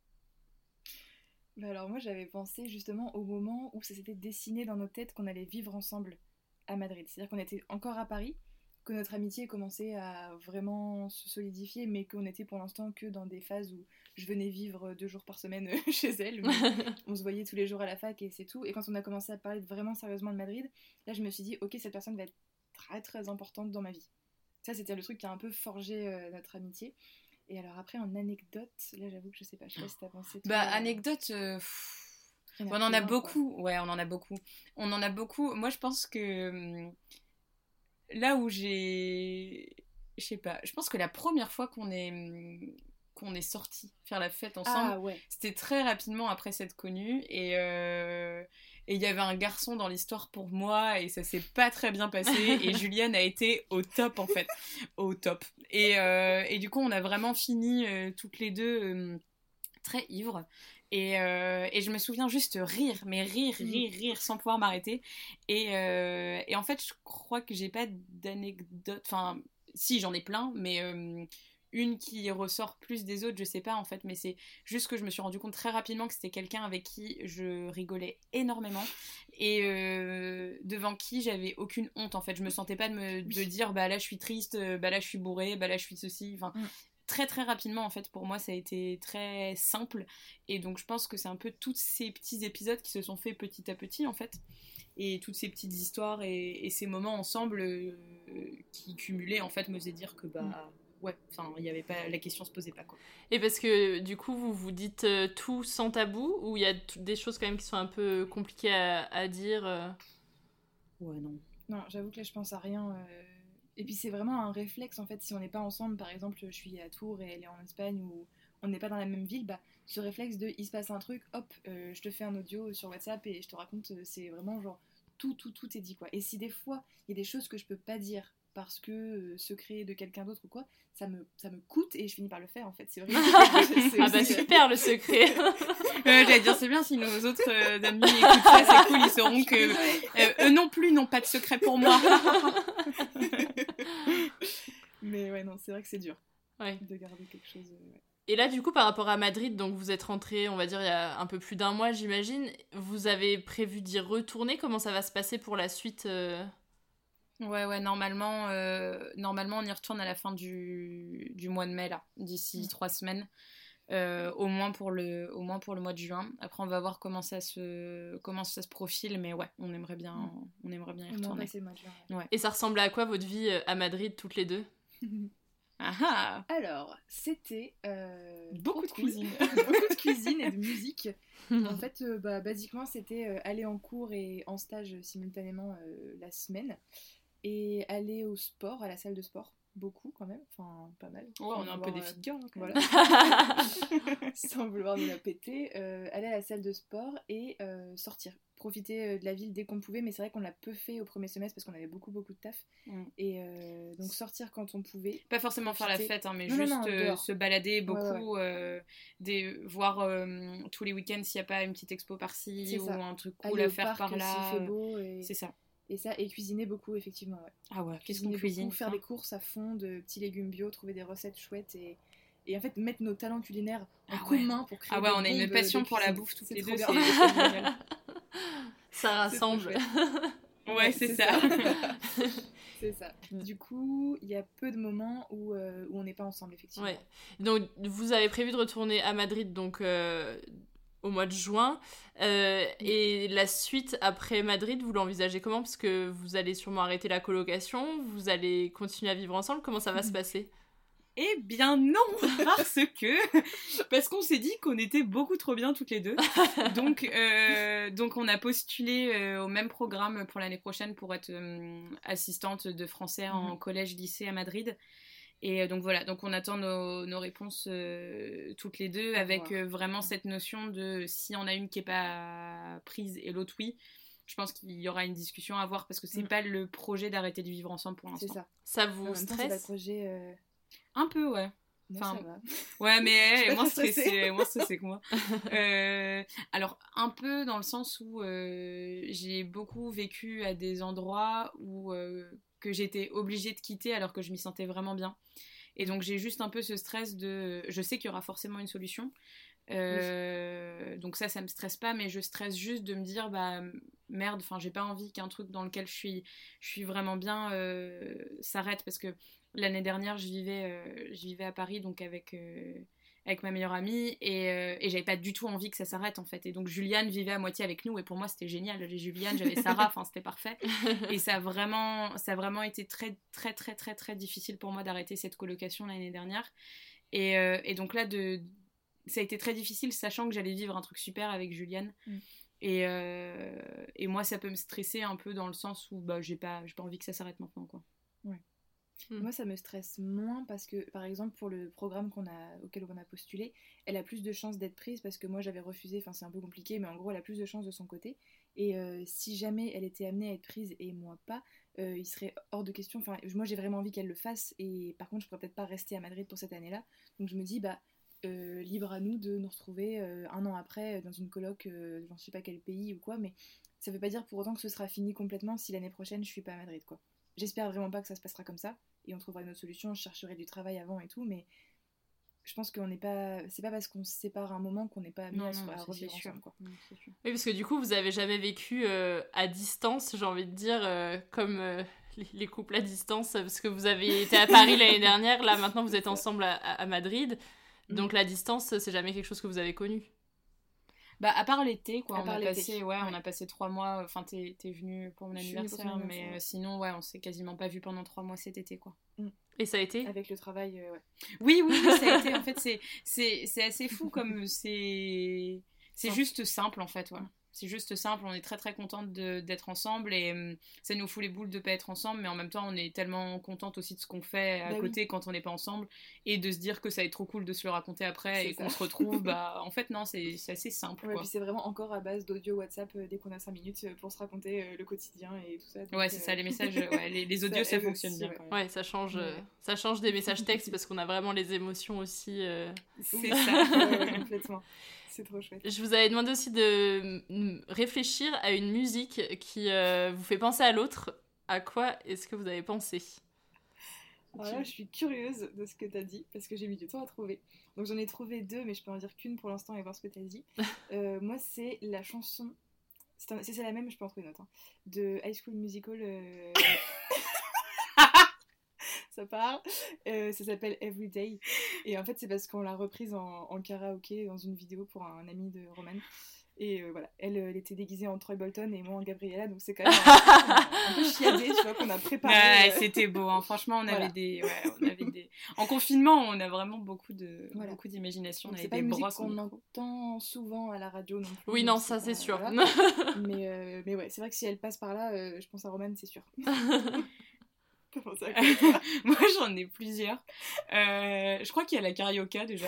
Bah alors moi j'avais pensé justement au moment où ça s'était dessiné dans nos têtes qu'on allait vivre ensemble à Madrid. C'est-à-dire qu'on était encore à Paris, que notre amitié commençait à vraiment se solidifier, mais qu'on était pour l'instant que dans des phases où je venais vivre deux jours par semaine chez elle. Mais on se voyait tous les jours à la fac et c'est tout. Et quand on a commencé à parler vraiment sérieusement de Madrid, là je me suis dit ok, cette personne va être très très importante dans ma vie. Ça c'était le truc qui a un peu forgé euh, notre amitié. Et alors après en anecdote, là j'avoue que je sais pas, je sais pas si t'as pensé toi, Bah, euh, anecdote, euh, pff, il y on en a plein, beaucoup. Ouais, on en a beaucoup. On en a beaucoup. Moi, je pense que hum, là où j'ai, je sais pas. Je pense que la première fois qu'on est hum, qu'on est sortis faire la fête ensemble, Ah ouais. c'était très rapidement après s'être connus et euh, et il y avait un garçon dans l'histoire pour moi et ça s'est pas très bien passé et Juliane a été au top en fait, au top. Et euh, et du coup on a vraiment fini euh, toutes les deux euh, très ivres. Et, euh, et je me souviens juste rire, mais rire, rire, rire sans pouvoir m'arrêter. Et, euh, et en fait, je crois que j'ai pas d'anecdote. Enfin, si, j'en ai plein, mais euh, une qui ressort plus des autres, je sais pas en fait, mais c'est juste que je me suis rendu compte très rapidement que c'était quelqu'un avec qui je rigolais énormément et euh, devant qui j'avais aucune honte en fait. Je me sentais pas de me de dire bah là je suis triste, bah là je suis bourrée, bah là je suis ceci, enfin mm. très très rapidement en fait pour moi ça a été très simple et donc je pense que c'est un peu tous ces petits épisodes qui se sont faits petit à petit en fait et toutes ces petites histoires et, et ces moments ensemble euh, qui cumulés en fait me faisaient dire que bah mm. ouais, enfin, il y avait pas, la question se posait pas, quoi. Et parce que, du coup, vous vous dites euh, tout sans tabou, ou il y a t- des choses quand même qui sont un peu compliquées à, à dire euh... Ouais, non. Non, j'avoue que là, je pense à rien. Euh... Et puis, c'est vraiment un réflexe, en fait, si on n'est pas ensemble, par exemple, je suis à Tours et elle est en Espagne, ou on n'est pas dans la même ville, bah, ce réflexe de, il se passe un truc, hop, euh, je te fais un audio sur WhatsApp et je te raconte, euh, c'est vraiment genre, tout, tout, tout est dit, quoi. Et si des fois, il y a des choses que je peux pas dire, parce que euh, secret de quelqu'un d'autre ou quoi, ça me, ça me coûte et je finis par le faire en fait. C'est vrai. C'est ah bah super le secret. euh, J'allais dire c'est bien si nos autres euh, amis écoutent ça, c'est cool, ils sauront que euh, eux non plus n'ont pas de secret pour moi. Mais ouais non c'est vrai que c'est dur ouais. de garder quelque chose. Euh, ouais. Et là du coup par rapport à Madrid, donc vous êtes rentré on va dire il y a un peu plus d'un mois j'imagine, vous avez prévu d'y retourner, comment ça va se passer pour la suite euh... Ouais, ouais, normalement, euh, normalement, on y retourne à la fin du, du mois de mai, là, d'ici mmh. trois semaines, euh, au moins pour le, au moins pour le mois de juin. Après, on va voir comment ça se, comment ça se profile, mais ouais, on aimerait bien, mmh. on aimerait bien y retourner. C'est le mois de juin, ouais. Ouais. Et ça ressemble à quoi votre vie à Madrid, toutes les deux? Ah. Alors, c'était euh, beaucoup de cuisine, beaucoup de cuisine et de musique. En fait, euh, bah, basiquement, c'était euh, aller en cours et en stage simultanément euh, la semaine. Et aller au sport, à la salle de sport, beaucoup quand même, enfin pas mal. Ouais, on est un peu des filles hein, voilà. Sans vouloir nous la péter. Euh, aller à la salle de sport et euh, sortir, profiter de la ville dès qu'on pouvait, mais c'est vrai qu'on l'a peu fait au premier semestre parce qu'on avait beaucoup beaucoup de taf. Mm. Et euh, donc sortir quand on pouvait. Pas forcément profiter. Faire la fête, hein, mais non, juste non, non, euh, se balader beaucoup, ouais, ouais. Euh, des, voir euh, tous les week-ends s'il n'y a pas une petite expo par-ci c'est ou ça. Un truc cool aller à faire par là. S'il fait beau et... C'est ça. Et ça, et cuisiner beaucoup, effectivement, ouais. Ah ouais, qu'est-ce qu'on cuisine beaucoup, faire des courses à fond de petits légumes bio, trouver des recettes chouettes et, et en fait mettre nos talents culinaires en ah commun ouais. Pour créer ah ouais, des on a une passion pour la bouffe toutes les deux, c'est génial. Ça rassemble. Ouais, ouais, c'est, c'est ça. ça. C'est ça. Du coup, il y a peu de moments où, euh, où on n'est pas ensemble, effectivement. Ouais. Donc, vous avez prévu de retourner à Madrid, donc... Euh... au mois de juin, euh, et la suite après Madrid, vous l'envisagez comment? Parce que vous allez sûrement arrêter la colocation, vous allez continuer à vivre ensemble, comment ça va se passer? Eh bien non, parce que parce qu'on s'est dit qu'on était beaucoup trop bien toutes les deux, donc euh, donc on a postulé euh, au même programme pour l'année prochaine pour être euh, assistante de français en mmh. collège-lycée à Madrid. Et donc voilà, donc on attend nos, nos réponses euh, toutes les deux avec euh, vraiment cette notion de si on a une qui n'est pas prise et l'autre oui, je pense qu'il y aura une discussion à avoir parce que c'est mmh. pas le projet d'arrêter de vivre ensemble pour l'instant. C'est ça. Ça vous en stresse? C'est pas le projet... Euh... Un peu, ouais. Moi, enfin, ça va. Ouais, mais elle est moins stressée, moins stressée que moi. euh, alors, un peu dans le sens où euh, j'ai beaucoup vécu à des endroits où... Euh, que j'étais obligée de quitter alors que je m'y sentais vraiment bien. Et donc j'ai juste un peu ce stress de... Je sais qu'il y aura forcément une solution. Euh... Oui. Donc ça, ça me stresse pas, mais je stresse juste de me dire, bah merde, enfin j'ai pas envie qu'un truc dans lequel je suis, je suis vraiment bien euh, s'arrête. Parce que l'année dernière, je vivais, euh, je vivais à Paris, donc avec... Euh... avec ma meilleure amie et, euh, et j'avais pas du tout envie que ça s'arrête en fait et donc Juliane vivait à moitié avec nous et pour moi c'était génial, j'avais Juliane, j'avais Sarah, enfin c'était parfait et ça a vraiment ça a vraiment été très très très très très difficile pour moi d'arrêter cette colocation l'année dernière et, euh, et donc là de, ça a été très difficile sachant que j'allais vivre un truc super avec Juliane mm. et, euh, et moi ça peut me stresser un peu dans le sens où bah, j'ai pas, j'ai pas envie que ça s'arrête maintenant quoi. Ouais. Mmh. Moi ça me stresse moins parce que par exemple pour le programme qu'on a, auquel on a postulé, elle a plus de chances d'être prise parce que moi j'avais refusé, enfin c'est un peu compliqué mais en gros elle a plus de chances de son côté et euh, si jamais elle était amenée à être prise et moi pas, euh, il serait hors de question, enfin moi j'ai vraiment envie qu'elle le fasse et par contre je pourrais peut-être pas rester à Madrid pour cette année là donc je me dis bah euh, libre à nous de nous retrouver euh, un an après dans une coloc euh, dans je sais pas quel pays ou quoi mais ça veut pas dire pour autant que ce sera fini complètement si l'année prochaine je suis pas à Madrid quoi. J'espère vraiment pas que ça se passera comme ça et on trouvera une autre solution, je chercherai du travail avant et tout, mais je pense qu'on n'est pas, c'est pas parce qu'on se sépare un moment qu'on n'est pas amené à, non, à revivre sûr. ensemble, quoi. Oui, parce que du coup, vous avez jamais vécu euh, à distance, j'ai envie de dire, euh, comme euh, les, les couples à distance, parce que vous avez été à Paris l'année dernière, là maintenant vous êtes ensemble à, à Madrid, donc mmh. la distance, c'est jamais quelque chose que vous avez connu. Bah, à part l'été, quoi, à on part a l'été. passé, ouais, ouais, on a passé trois mois, enfin, t'es, t'es venue pour mon anniversaire, pour mais euh, sinon, ouais, on s'est quasiment pas vu pendant trois mois cet été, quoi. Mm. Et ça a été ? Avec le travail, euh, ouais. Oui, oui, oui, ça a été, en fait, c'est, c'est, c'est assez fou, comme c'est, c'est juste simple, en fait, ouais. C'est juste simple, on est très très contente de, d'être ensemble et hum, ça nous fout les boules de pas être ensemble, mais en même temps on est tellement contente aussi de ce qu'on fait à bah côté oui. quand on n'est pas ensemble et de se dire que ça va être trop cool de se le raconter après c'est et ça. Qu'on se retrouve, bah en fait non, c'est, c'est assez simple. Ouais, quoi. Puis c'est vraiment encore à base d'audio WhatsApp euh, dès qu'on a cinq minutes euh, pour se raconter euh, le quotidien et tout ça. Donc, ouais, c'est euh... ça, les messages, ouais, les, les audios ça, ça fonctionne aussi, bien. Ouais. Quand même. Ouais, ça change, ouais. euh, ça change des messages textes parce qu'on a vraiment les émotions aussi. Euh... C'est ça, ouais, ouais, complètement. C'est trop chouette. Je vous avais demandé aussi de réfléchir à une musique qui euh, vous fait penser à l'autre. À quoi est-ce que vous avez pensé ? Alors là, je suis curieuse de ce que tu as dit, parce que j'ai mis du temps à trouver. Donc j'en ai trouvé deux, mais je peux en dire qu'une pour l'instant et voir ce que tu as dit. euh, moi, c'est la chanson... C'est, un... c'est la même, je peux en trouver une autre. Hein, de High School Musical... Euh... ça part. Euh, ça s'appelle Everyday. Et en fait, c'est parce qu'on l'a reprise en, en karaoké dans une vidéo pour un ami de Roman. Et euh, voilà, elle, elle était déguisée en Troy Bolton et moi en Gabriella, donc c'est quand même un, un peu chiadé, tu vois, qu'on a préparé. Ouais, euh... c'était beau, hein. Franchement, on avait voilà. des, ouais, on avait des. En confinement, on a vraiment beaucoup de, voilà. beaucoup d'imagination. Donc, on c'est avait pas des une musique qu'on micro. entend souvent à la radio non plus. Oui, non, ça c'est, c'est sûr. Voilà. mais, euh, mais ouais, c'est vrai que si elle passe par là, euh, je pense à Roman, c'est sûr. Moi j'en ai plusieurs. Euh, je crois qu'il y a la carioca déjà.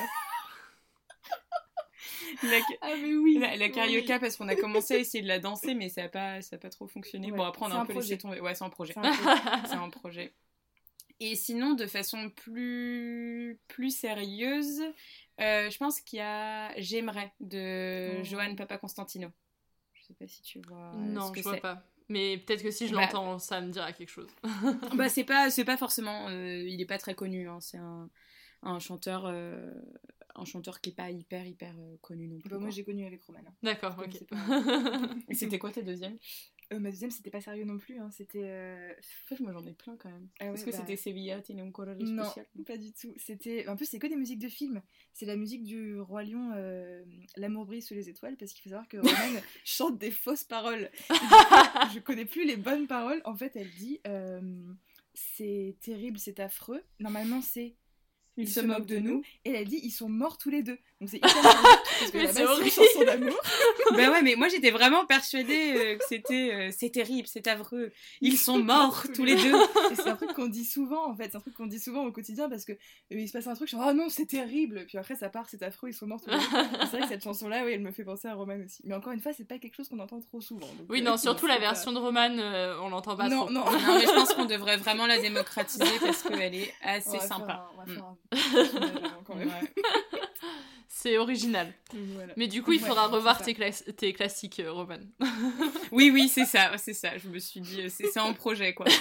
La... Ah mais oui. La, la carioca oui. Parce qu'on a commencé à essayer de la danser mais ça a pas, ça a pas trop fonctionné. Ouais. Bon après on a un, un peu projet. laissé tomber. Ouais c'est un projet. C'est un projet. c'est un projet. Et sinon de façon plus plus sérieuse, euh, je pense qu'il y a J'aimerais de oh. Johan Papa Constantino. Je sais pas si tu vois. Non ce que je vois c'est. pas. Mais peut-être que si je bah, l'entends, ça me dira quelque chose. bah c'est pas, c'est pas forcément... Euh, il est pas très connu, hein, c'est un, un chanteur... Euh, un chanteur qui est pas hyper, hyper euh, connu non plus. Bah, moi j'ai connu avec Roman. Hein. D'accord, ok. Pas... Et c'était quoi ta deuxième ? euh, Ma deuxième c'était pas sérieux non plus, hein. C'était... Euh... En fait moi j'en ai plein quand même. Ah ouais, Est-ce que bah... c'était Sevilla tiene un colore non, spécial ? Non, pas du tout. C'était... En plus c'est que des musiques de films. C'est la musique du Roi Lion, euh, L'amour brille sous les étoiles, parce qu'il faut savoir que Roman chante des fausses paroles. Je connais plus les bonnes paroles. En fait elle dit euh, c'est terrible, c'est affreux. Normalement c'est... Ils, ils se, se moquent de nous. nous. Et elle dit ils sont morts tous les deux. Donc c'est hyper marrant parce que mais la c'est base c'est une chanson d'amour. Bah ouais mais moi j'étais vraiment persuadée euh, que c'était euh, c'est terrible, c'est affreux. Ils sont morts tous les deux. Et c'est un truc qu'on dit souvent en fait, c'est un truc qu'on dit souvent au quotidien parce que euh, il se passe un truc je dis oh non c'est terrible puis après ça part c'est affreux ils sont morts tous les deux. C'est vrai que cette chanson là oui elle me fait penser à Roman aussi. Mais encore une fois c'est pas quelque chose qu'on entend trop souvent. Donc, oui euh, non surtout la version pas... de Roman euh, on l'entend pas non, trop. Non non mais je pense qu'on devrait vraiment la démocratiser parce qu'elle est assez sympa. Un, on va faire un... quand même. Ouais. C'est original. Voilà. Mais du coup, il faudra ouais, revoir tes, cla- tes classiques, euh, Roman. Oui, oui, c'est ça, c'est ça. Je me suis dit, c'est, c'est un projet, quoi.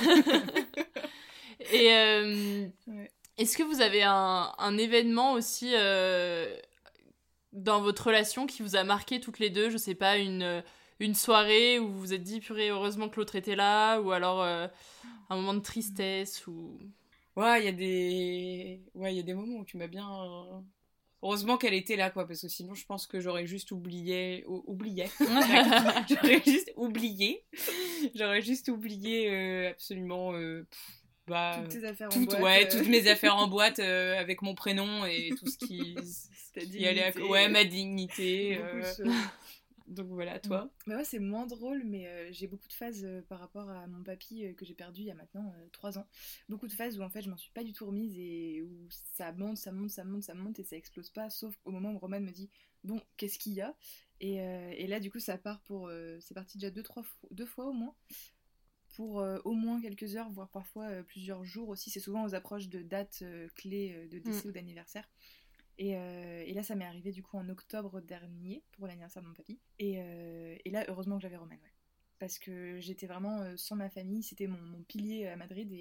Et euh, ouais. Est-ce que vous avez un, un événement aussi euh, dans votre relation qui vous a marqué toutes les deux ? Je sais pas, une, une soirée où vous vous êtes dit, purée, heureusement que l'autre était là, ou alors euh, un moment de tristesse, ou... Ouais, il y a des... Ouais, il y a des moments où tu m'as bien... Euh... Heureusement qu'elle était là, quoi, parce que sinon, je pense que j'aurais juste oublié... Ou- oublié. j'aurais juste oublié. J'aurais juste oublié euh, absolument... Euh, pff, bah, toutes tes affaires toutes, en boîte. Ouais, euh... toutes mes affaires en boîte euh, avec mon prénom et tout ce qui... qui allait à... Ouais, ma dignité. Euh... Donc voilà, toi. Bah ouais, c'est moins drôle, mais euh, j'ai beaucoup de phases euh, par rapport à mon papy euh, que j'ai perdu il y a maintenant euh, trois ans. Beaucoup de phases où en fait je m'en suis pas du tout remise et où ça monte, ça monte, ça monte, ça monte et ça explose pas, sauf au moment où Roman me dit bon, qu'est-ce qu'il y a et, euh, et là du coup ça part pour. Euh, c'est parti déjà deux, trois fois, deux fois au moins. Pour euh, au moins quelques heures, voire parfois euh, plusieurs jours aussi. C'est souvent aux approches de dates euh, clés euh, de décès mmh. ou d'anniversaire. Et, euh, et là, ça m'est arrivé du coup en octobre dernier pour l'anniversaire de mon papy. Et, euh, et là, heureusement que j'avais Roman, ouais. Parce que j'étais vraiment euh, sans ma famille, c'était mon, mon pilier à Madrid et,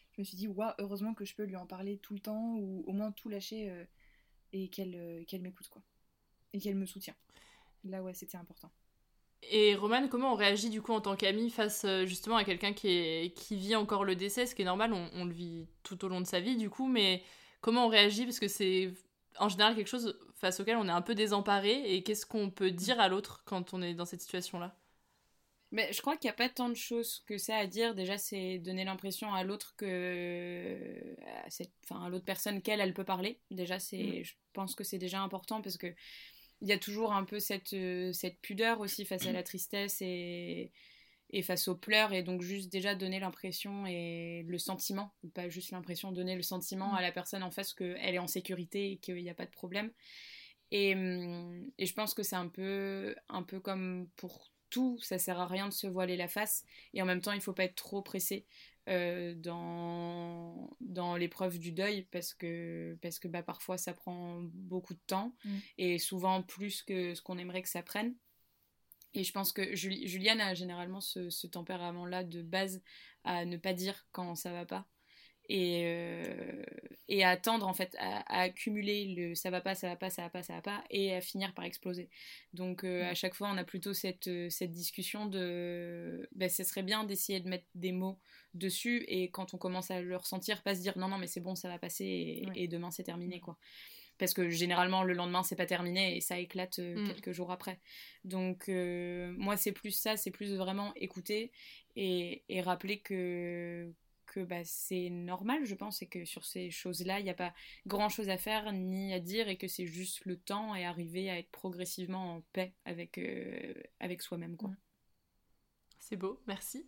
je me suis dit, waouh, heureusement que je peux lui en parler tout le temps, ou au moins tout lâcher, euh, et qu'elle, euh, qu'elle m'écoute, quoi. Et qu'elle me soutient. Là, ouais, c'était important. Et Romane, comment on réagit du coup en tant qu'amie face euh, justement à quelqu'un qui, est, qui vit encore le décès, ce qui est normal, on, on le vit tout au long de sa vie du coup, mais comment on réagit parce que c'est en général quelque chose face auquel on est un peu désemparé, et qu'est-ce qu'on peut dire à l'autre quand on est dans cette situation-là? Mais je crois qu'il n'y a pas tant de choses que ça à dire. Déjà, c'est donner l'impression à l'autre que... à, cette... enfin, à l'autre personne qu'elle, elle peut parler. Déjà, c'est... Mm. Je pense que c'est déjà important parce que il y a toujours un peu cette, euh, cette pudeur aussi face à la tristesse et... et face aux pleurs. Et donc, juste déjà donner l'impression et le sentiment, pas juste l'impression, donner le sentiment mm. à la personne en face qu'elle est en sécurité et qu'il n'y a pas de problème. Et, et je pense que c'est un peu, un peu comme pour tout, ça sert à rien de se voiler la face, et en même temps il faut pas être trop pressé euh, dans, dans l'épreuve du deuil, parce que, parce que bah, parfois ça prend beaucoup de temps, mmh. et souvent plus que ce qu'on aimerait que ça prenne. Et je pense que Jul- Juliane a généralement ce, ce tempérament là de base à ne pas dire quand ça va pas, et, euh, et à attendre en fait, à, à accumuler le ça va pas, ça va pas, ça va pas, ça va pas, et à finir par exploser. Donc euh, à chaque fois on a plutôt cette, cette discussion de ben, ce serait bien d'essayer de mettre des mots dessus, et quand on commence à le ressentir, pas se dire non non mais c'est bon, ça va passer, et, ouais. et demain c'est terminé, quoi. Parce que généralement le lendemain c'est pas terminé et ça éclate euh, mm. quelques jours après. Donc euh, moi c'est plus ça, c'est plus vraiment écouter et, et rappeler que que bah, c'est normal, je pense, et que sur ces choses-là, il n'y a pas grand-chose à faire ni à dire, et que c'est juste le temps et arriver à être progressivement en paix avec, euh, avec soi-même, quoi. C'est beau, merci.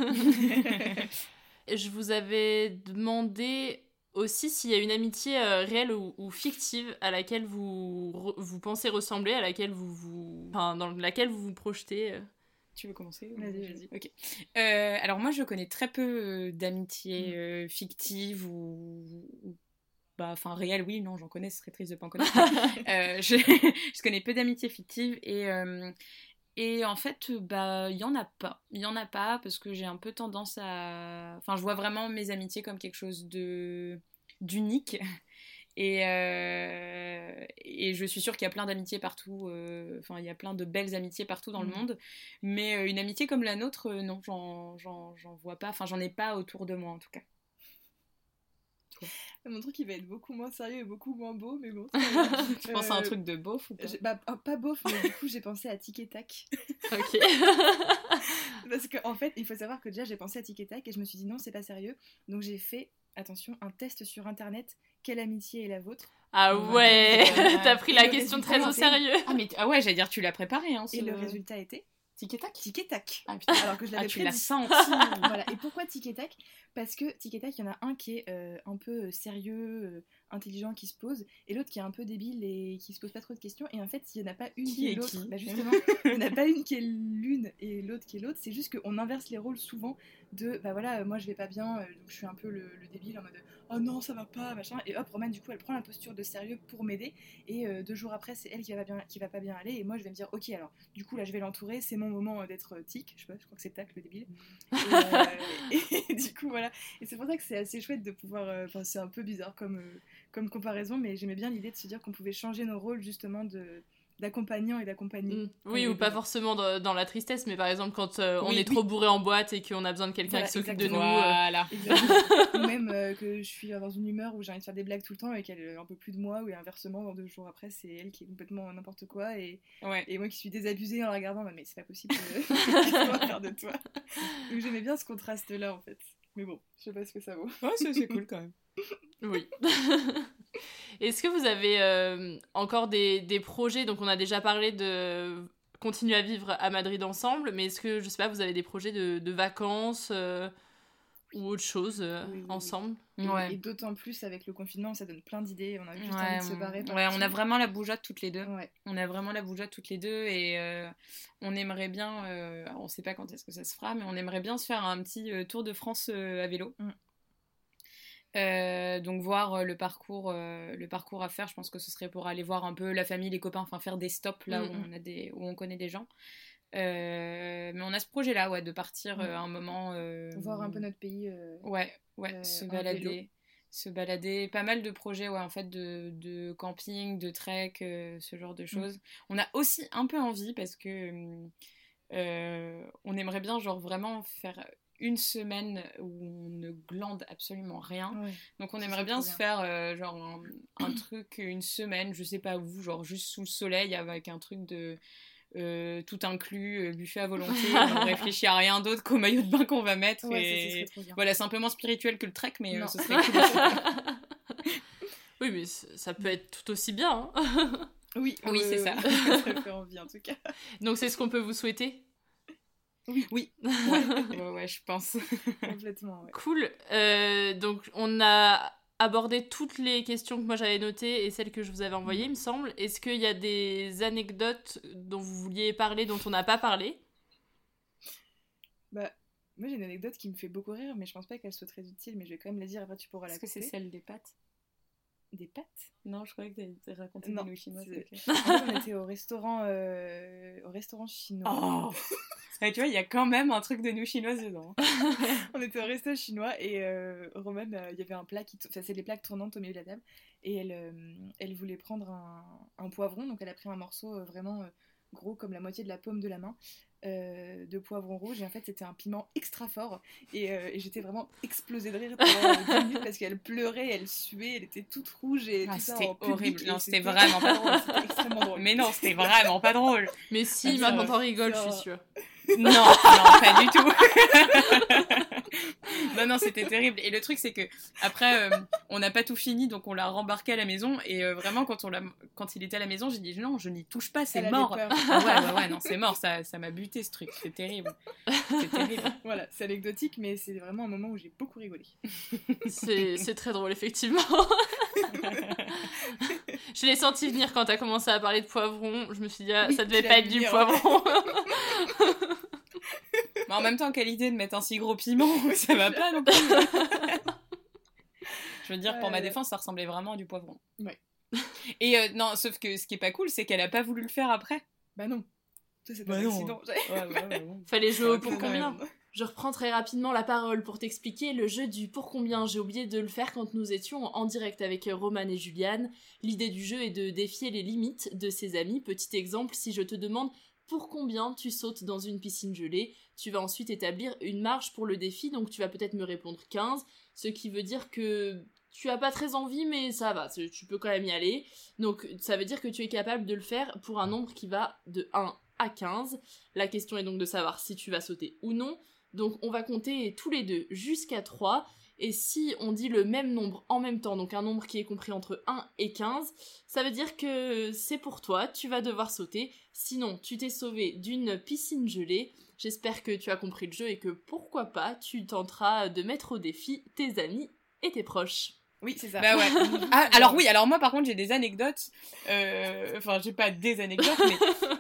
Je vous avais demandé aussi s'il y a une amitié euh, réelle ou, ou fictive à laquelle vous, re, vous pensez ressembler, à laquelle vous, vous, enfin, dans laquelle vous vous projetez. Euh. Tu veux commencer? Vas-y, vas-y. Ok. Euh, alors moi, je connais très peu d'amitiés euh, fictives ou, ou bah, enfin réelles. Oui, non, j'en connais. Ce serait triste de pas en connaître. euh, je, je connais peu d'amitiés fictives et euh, et en fait, bah, il y en a pas. Il y en a pas parce que j'ai un peu tendance à, enfin, je vois vraiment mes amitiés comme quelque chose de d'unique. Et, euh, et je suis sûre qu'il y a plein d'amitiés partout, enfin euh, il y a plein de belles amitiés partout dans mmh. le monde, mais euh, une amitié comme la nôtre, euh, non, j'en, j'en, j'en vois pas, enfin j'en ai pas autour de moi en tout cas. Toi. Mon truc il va être beaucoup moins sérieux et beaucoup moins beau, mais bon. Tu euh, penses à un truc de beauf ou pas? Bah pas beauf, mais du coup j'ai pensé à Tic et Tac. Ok. Parce qu'en en fait il faut savoir que déjà j'ai pensé à Tic et Tac et je me suis dit non c'est pas sérieux, donc j'ai fait, attention, un test sur internet. Quelle amitié est la vôtre? Ah ouais, t'as pris la question très au sérieux. Ah, mais, ah ouais, j'allais dire, tu l'as préparé. Hein, ce... Et le résultat était Tic et Tac. Tic et Tac. Ah, putain. Alors que je l'avais ah, tu prédit. l'as senti. Voilà. Et pourquoi Tic et Tac? Parce que Tic et Tac, il y en a un qui est euh, un peu sérieux, euh, intelligent, qui se pose, et l'autre qui est un peu débile et qui se pose pas trop de questions. Et en fait, il n'y en a pas une qui, qui est l'autre. Bah justement, il n'y en a pas une qui est l'une et l'autre qui est l'autre. C'est juste qu'on inverse les rôles souvent. De bah voilà, moi je vais pas bien, euh, donc je suis un peu le, le débile en mode oh non ça va pas machin, et hop Romane du coup elle prend la posture de sérieux pour m'aider, et euh, deux jours après c'est elle qui va bien qui va pas bien aller, et moi je vais me dire ok alors du coup là je vais l'entourer, c'est mon moment d'être tic, je sais pas, je crois que c'est tac le débile. Et, euh, et du coup voilà, et c'est pour ça que c'est assez chouette de pouvoir, enfin euh, c'est un peu bizarre comme euh, comme comparaison, mais j'aimais bien l'idée de se dire qu'on pouvait changer nos rôles justement de d'accompagnant et d'accompagner. Mmh. Oui, ou pas forcément de, dans la tristesse, mais par exemple quand euh, oui, on est oui. trop bourré en boîte et qu'on a besoin de quelqu'un voilà, qui s'occupe de nous. Voilà. Euh... ou même euh, que je suis dans une humeur où j'ai envie de faire des blagues tout le temps et qu'elle un peu plus de moi, ou inversement, dans deux jours après, c'est elle qui est complètement n'importe quoi, et, ouais. et moi qui suis désabusée en la regardant, mais c'est pas possible, qu'est-ce qu'on va faire de toi? Donc j'aimais bien ce contraste-là en fait. Mais bon, je sais pas ce que ça vaut. Ouais, c'est, c'est cool quand même. Oui. Est-ce que vous avez euh, encore des, des projets? Donc on a déjà parlé de continuer à vivre à Madrid ensemble, mais est-ce que, je sais pas, vous avez des projets de, de vacances euh, ou autre chose euh, oui, oui, ensemble? Et, ouais. et d'autant plus avec le confinement, ça donne plein d'idées. On a juste ouais, envie de se barrer. Ouais, on a vraiment la bougeotte toutes les deux. Ouais. On a vraiment la bougeotte toutes les deux, et euh, on aimerait bien, euh, on sait pas quand est-ce que ça se fera, mais on aimerait bien se faire un petit euh, tour de France euh, à vélo. Mm. Euh, donc voir euh, le parcours euh, le parcours à faire, je pense que ce serait pour aller voir un peu la famille, les copains, enfin faire des stops là mm-hmm. où on a des où on connaît des gens, Euh, mais on a ce projet-là, ouais, de partir euh, un moment... Euh, voir un peu notre pays. Euh, ouais, ouais, euh, se balader. Se balader. Pas mal de projets, ouais, en fait, de, de camping, de trek, euh, ce genre de choses. Mm. On a aussi un peu envie, parce que euh, on aimerait bien, genre, vraiment faire une semaine où on ne glande absolument rien. Ouais, donc on aimerait bien se bien. faire euh, genre un, un truc, une semaine, je sais pas où, genre juste sous le soleil avec un truc de euh, tout inclus, euh, buffet à volonté, on réfléchit à rien d'autre qu'au maillot de bain qu'on va mettre. Ouais, et... ça, ça trop bien. Voilà, c'est un peu moins spirituel que le trek, mais euh, ce serait cool. Oui, mais ça peut être tout aussi bien. Hein. Oui, oui, euh, c'est ça. Ça fait envie en tout cas. Donc c'est ce qu'on peut vous souhaiter. Oui, oui. Ouais, ouais, ouais, je pense. Complètement, ouais. Cool. Euh, donc, on a abordé toutes les questions que moi j'avais notées et celles que je vous avais envoyées, mmh. il me semble. Est-ce qu'il y a des anecdotes dont vous vouliez parler, dont on n'a pas parlé ? Bah, moi j'ai une anecdote qui me fait beaucoup rire, mais je pense pas qu'elle soit très utile, mais je vais quand même la dire, après tu pourras la couper. Est-ce que c'est celle des pâtes ? Des pâtes ? Non, je croyais que t'avais raconté non, des nouilles chinoises. Okay. En fait, on était au restaurant, euh, au restaurant chinois. Oh et tu vois, il y a quand même un truc de nouilles chinoises dedans. On était au restaurant chinois et euh, Roman, il euh, y avait un plat qui... Enfin, c'est des plaques tournantes au milieu de la table. Et elle, euh, elle voulait prendre un, un poivron, donc elle a pris un morceau euh, vraiment euh, gros, comme la moitié de la paume de la main. Euh, de poivron rouge et en fait c'était un piment extra fort et, euh, et j'étais vraiment explosée de rire pendant deux minutes parce qu'elle pleurait, elle suait, elle était toute rouge et ah, tout ça en public. Horrible. Non, c'était vraiment pas drôle. C'était extrêmement drôle. Mais non, c'était vraiment pas drôle. Mais si, ah, maintenant t'en rigoles, je suis sûre. Non, non, pas du tout. Non, non, c'était terrible. Et le truc, c'est que après, euh, on n'a pas tout fini, donc on l'a rembarqué à la maison. Et euh, vraiment, quand, on l'a... quand il était à la maison, j'ai dit non, je n'y touche pas, c'est Elle mort. Ah, ouais, ouais, ouais, non, c'est mort, ça, ça m'a buté ce truc. C'est terrible. C'est terrible. Voilà, c'est anecdotique, mais c'est vraiment un moment où j'ai beaucoup rigolé. C'est, c'est très drôle, effectivement. Je l'ai senti venir quand t'as commencé à parler de poivron. Je me suis dit, ah, oui, ça devait pas être du poivron. Mais en même temps, quelle idée de mettre un si gros piment, ça va pas non plus. Je veux dire, pour euh... ma défense, ça ressemblait vraiment à du poivron. Ouais. Et euh, non, sauf que ce qui est pas cool, c'est qu'elle a pas voulu le faire après. Bah non. Ça, c'est bah un non. accident. Ouais, ouais, ouais, ouais. Fallait jouer au pour combien. Je reprends très rapidement la parole pour t'expliquer le jeu du pour combien. J'ai oublié de le faire quand nous étions en direct avec Roman et Juliane. L'idée du jeu est de défier les limites de ses amis. Petit exemple, si je te demande pour combien tu sautes dans une piscine gelée, tu vas ensuite établir une marge pour le défi, donc tu vas peut-être me répondre quinze, ce qui veut dire que tu as pas très envie, mais ça va, tu peux quand même y aller. Donc ça veut dire que tu es capable de le faire pour un nombre qui va de un à quinze. La question est donc de savoir si tu vas sauter ou non. Donc on va compter tous les deux jusqu'à trois, et si on dit le même nombre en même temps, donc un nombre qui est compris entre un et quinze, ça veut dire que c'est pour toi, tu vas devoir sauter, sinon tu t'es sauvé d'une piscine gelée. J'espère que tu as compris le jeu et que pourquoi pas tu tenteras de mettre au défi tes amis et tes proches. Oui, c'est ça. Bah ouais. Ah, alors oui, alors moi par contre j'ai des anecdotes, euh, enfin j'ai pas des anecdotes, mais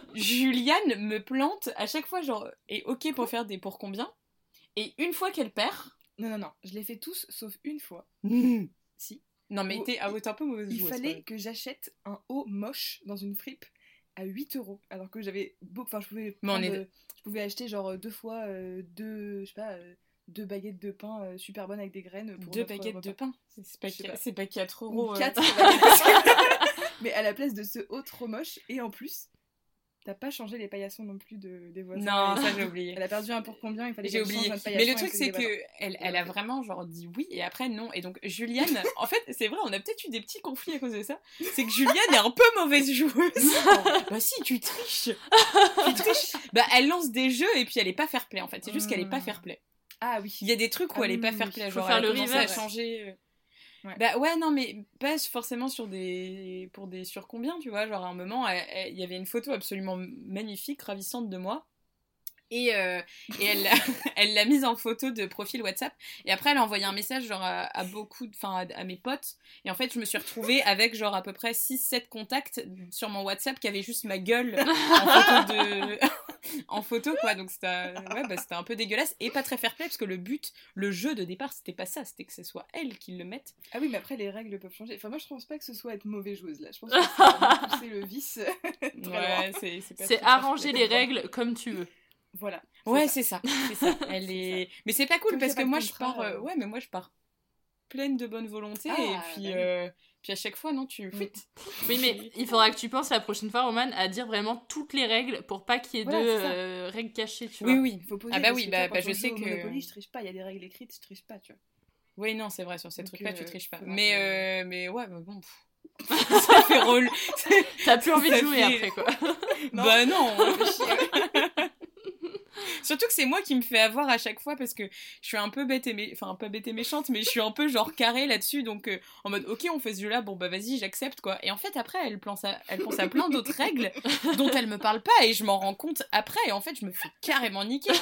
Juliane me plante à chaque fois, genre, est ok pour faire des pour combien, et une fois qu'elle perd... Non, non, non, je les fais tous sauf une fois. Mmh. Si. Non mais t'es, ah, t'es un peu mauvaise Il joueuse, fallait que j'achète un haut moche dans une fripe à huit euros, alors que j'avais beaucoup... Enfin, je pouvais, prendre, est... je pouvais acheter genre deux fois euh, deux, je sais pas... Euh, deux baguettes de pain euh, super bonnes avec des graines pour deux baguettes repas. De pain, c'est pas, qu- pas. C'est pas quatre euros. quatre euh... Mais à la place de ce haut trop moche, et en plus t'as pas changé les paillassons non plus de, des voisins. Non, ça j'ai oublié. Elle a perdu un pour combien, il fallait j'ai oublié. Mais le truc c'est que elle, elle a vraiment genre dit oui et après non, et donc Juliane, en fait c'est vrai, on a peut-être eu des petits conflits à cause de ça, c'est que Juliane est un peu mauvaise joueuse. Bah si, tu triches. Tu triches. Bah elle lance des jeux et puis elle est pas fair play en fait, c'est juste mmh. qu'elle est pas fair play. Ah oui. Il y a des trucs où ah, elle est oui, pas fair play, oui. genre Faut faire elle le commence reverse. à changer. Ouais. Bah ouais, non mais pas forcément sur des pour des sur combien, tu vois, genre à un moment il y avait une photo absolument magnifique, ravissante de moi. Et, euh, et elle, l'a, elle l'a mise en photo de profil WhatsApp. Et après, elle a envoyé un message genre à, à beaucoup, enfin à, à mes potes. Et en fait, je me suis retrouvée avec genre à peu près six sept contacts sur mon WhatsApp qui avaient juste ma gueule en photo de, en photo quoi. Donc c'était, ouais, bah, c'était un peu dégueulasse et pas très fair play parce que le but, le jeu de départ, c'était pas ça, c'était que ce soit elle qui le mette. Ah oui, mais après les règles peuvent changer. Enfin moi, je pense pas que ce soit être mauvaise joueuse là. Je pense que c'est vraiment pousser le vice. Ouais, c'est, c'est, pas c'est arranger les règles comme tu veux. Voilà. Ouais, c'est ça. C'est ça. Elle c'est est... ça. Mais c'est pas cool Comme parce c'est pas que de moi, contrat, je pars... euh... Euh... Ouais, mais moi, je pars pleine de bonne volonté. Ah, et puis, bah oui. euh... puis à chaque fois, non, tu... Oui. oui, mais il faudra que tu penses la prochaine fois, Roman, à dire vraiment toutes les règles pour pas qu'il y ait voilà, de euh, règles cachées, tu oui, vois. Oui, oui. Faut poser, ah bah oui, bah, toi, bah je sais que... Monopoly, je triche pas. Il y a des règles écrites, je triche pas, tu vois. Oui, non, c'est vrai, sur ces trucs-là, euh, tu triches pas. Mais, que... euh... mais ouais, bah bon... ça fait rôle. T'as plus envie de jouer fait... après, quoi. Non. Bah non, on fait chier. Surtout que c'est moi qui me fais avoir à chaque fois parce que je suis un peu bête et mé... enfin pas bête et méchante, mais je suis un peu genre carrée là-dessus, donc euh, en mode ok, on fait ce jeu-là, bon bah vas-y, j'accepte quoi. Et en fait après elle pense à, elle pense à plein d'autres règles dont elle me parle pas et je m'en rends compte après et en fait je me fais carrément niquer.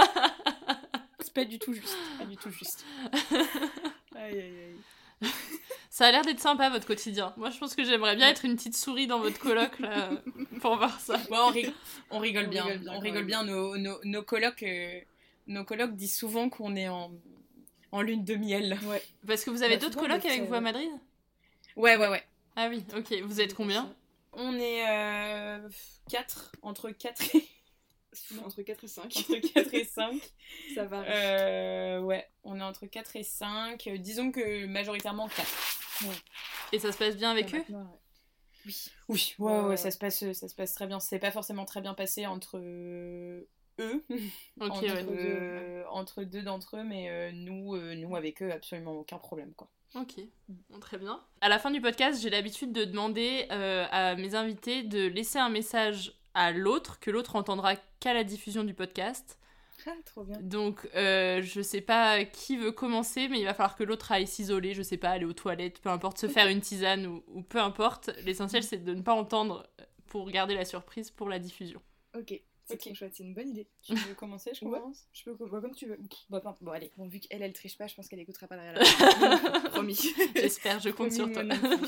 C'est pas du tout juste, pas du tout juste. Aïe aïe aïe. Ça a l'air d'être sympa votre quotidien. Moi je pense que j'aimerais bien être une petite souris dans votre coloc là, pour voir ça. Ouais, on, rig- on rigole bien, on rigole bien, on rigole bien. Nos, nos, nos colocs euh, nos colocs disent souvent qu'on est en, en lune de miel. Ouais. Parce que vous avez bah, d'autres colocs avec vous à Madrid ? Ouais, ouais, ouais. Ah oui, ok. Vous êtes combien ? On est euh, quatre, entre quatre et... Entre quatre et cinq. Entre quatre et cinq. Ça varie. Euh, ouais, on est entre quatre et cinq. Euh, disons que majoritairement quatre. Ouais. Et ça se passe bien avec eux ? Ouais. Oui. Oui, ouais, ouais, ouais, ça se passe, ça se passe très bien. C'est pas forcément très bien passé entre euh, eux. Ok, entre, ouais. euh, entre deux d'entre eux, mais euh, nous, euh, nous, avec eux, absolument aucun problème, quoi. Ok, bon, très bien. À la fin du podcast, j'ai l'habitude de demander euh, à mes invités de laisser un message à l'autre, que l'autre entendra qu'à la diffusion du podcast. Ah, trop bien. Donc, euh, je sais pas qui veut commencer, mais il va falloir que l'autre aille s'isoler, je sais pas, aller aux toilettes, peu importe, se faire une tisane ou, ou peu importe. L'essentiel, c'est de ne pas entendre pour garder la surprise pour la diffusion. Ok, c'est okay. Trop chouette, c'est une bonne idée. Tu veux commencer, je commence ouais. Je peux bah, comme tu veux. Bon, bon, bon, allez. Bon, vu qu'elle, elle triche pas, je pense qu'elle écoutera pas derrière la promis. J'espère, je compte sur toi.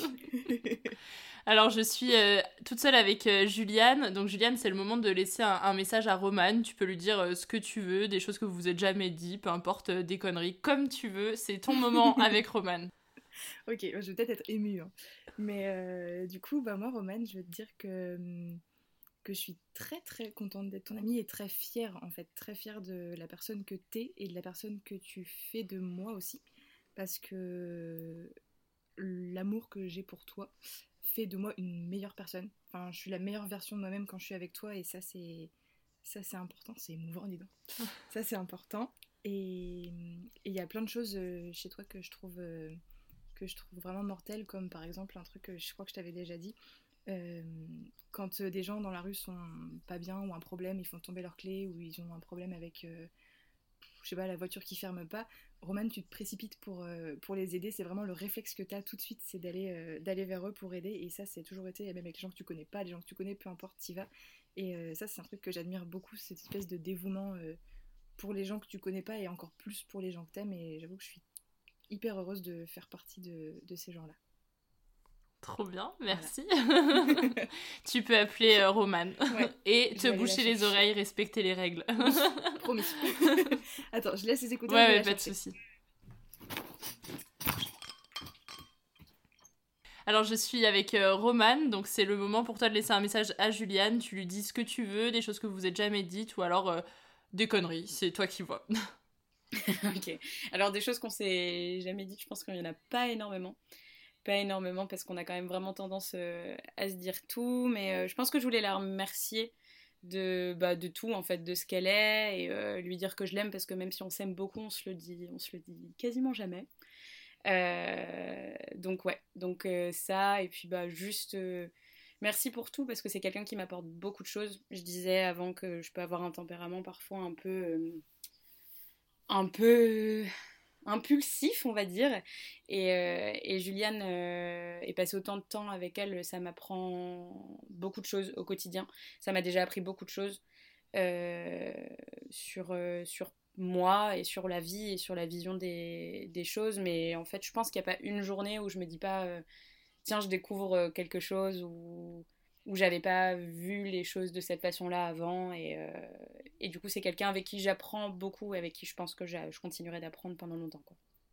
Alors, je suis euh, toute seule avec euh, Juliane. Donc, Juliane, c'est le moment de laisser un, un message à Roman. Tu peux lui dire euh, ce que tu veux, des choses que vous vous êtes jamais dit, peu importe, euh, des conneries, comme tu veux. C'est ton moment avec Roman. Ok, je vais peut-être être émue. Hein. Mais euh, du coup, bah, moi, Roman, je veux te dire que, que je suis très, très contente d'être ton amie et très fière, en fait. Très fière de la personne que t'es et de la personne que tu fais de moi aussi. Parce que l'amour que j'ai pour toi fait de moi une meilleure personne. Enfin, je suis la meilleure version de moi-même quand je suis avec toi et ça c'est ça c'est important, c'est émouvant, dis donc. Ça c'est important et il y a plein de choses chez toi que je trouve euh, que je trouve vraiment mortelles, comme par exemple un truc que je crois que je t'avais déjà dit. Euh, quand des gens dans la rue sont pas bien ou un problème, ils font tomber leurs clés ou ils ont un problème avec euh, je sais pas, la voiture qui ferme pas, Roman, tu te précipites pour, euh, pour les aider, c'est vraiment le réflexe que t'as tout de suite, c'est d'aller, euh, d'aller vers eux pour aider, et ça c'est toujours été, même avec les gens que tu connais pas, les gens que tu connais, peu importe, t'y vas, et euh, ça c'est un truc que j'admire beaucoup, cette espèce de dévouement euh, pour les gens que tu connais pas, et encore plus pour les gens que t'aimes, et j'avoue que je suis hyper heureuse de faire partie de, de ces gens-là. Trop bien, merci. Voilà. Tu peux appeler euh, Roman. Ouais, et te boucher les oreilles, respecter les règles. Oui, promis. Attends, je laisse les écouter. Ouais, ouais, pas de soucis. Alors, je suis avec euh, Roman, donc c'est le moment pour toi de laisser un message à Juliane. Tu lui dis ce que tu veux, des choses que vous vous êtes jamais dites, ou alors euh, des conneries, c'est toi qui vois. Ok. Alors, des choses qu'on s'est jamais dites, je pense qu'il y en a pas énormément. Pas énormément parce qu'on a quand même vraiment tendance euh, à se dire tout, mais euh, je pense que je voulais la remercier de, bah, de tout en fait, de ce qu'elle est, et euh, lui dire que je l'aime parce que même si on s'aime beaucoup, on se le dit, on se le dit quasiment jamais. Euh, donc ouais, donc euh, ça, et puis bah juste euh, merci pour tout parce que c'est quelqu'un qui m'apporte beaucoup de choses. Je disais avant que je peux avoir un tempérament parfois un peu euh, un peu impulsif, on va dire, et, euh, et Juliane euh, est passée autant de temps avec elle, ça m'apprend beaucoup de choses au quotidien, ça m'a déjà appris beaucoup de choses euh, sur, euh, sur moi et sur la vie et sur la vision des, des choses, mais en fait je pense qu'il n'y a pas une journée où je me dis pas euh, tiens je découvre quelque chose ou où j'avais pas vu les choses de cette façon-là avant, et, euh, et du coup c'est quelqu'un avec qui j'apprends beaucoup et avec qui je pense que je continuerai d'apprendre pendant longtemps, quoi.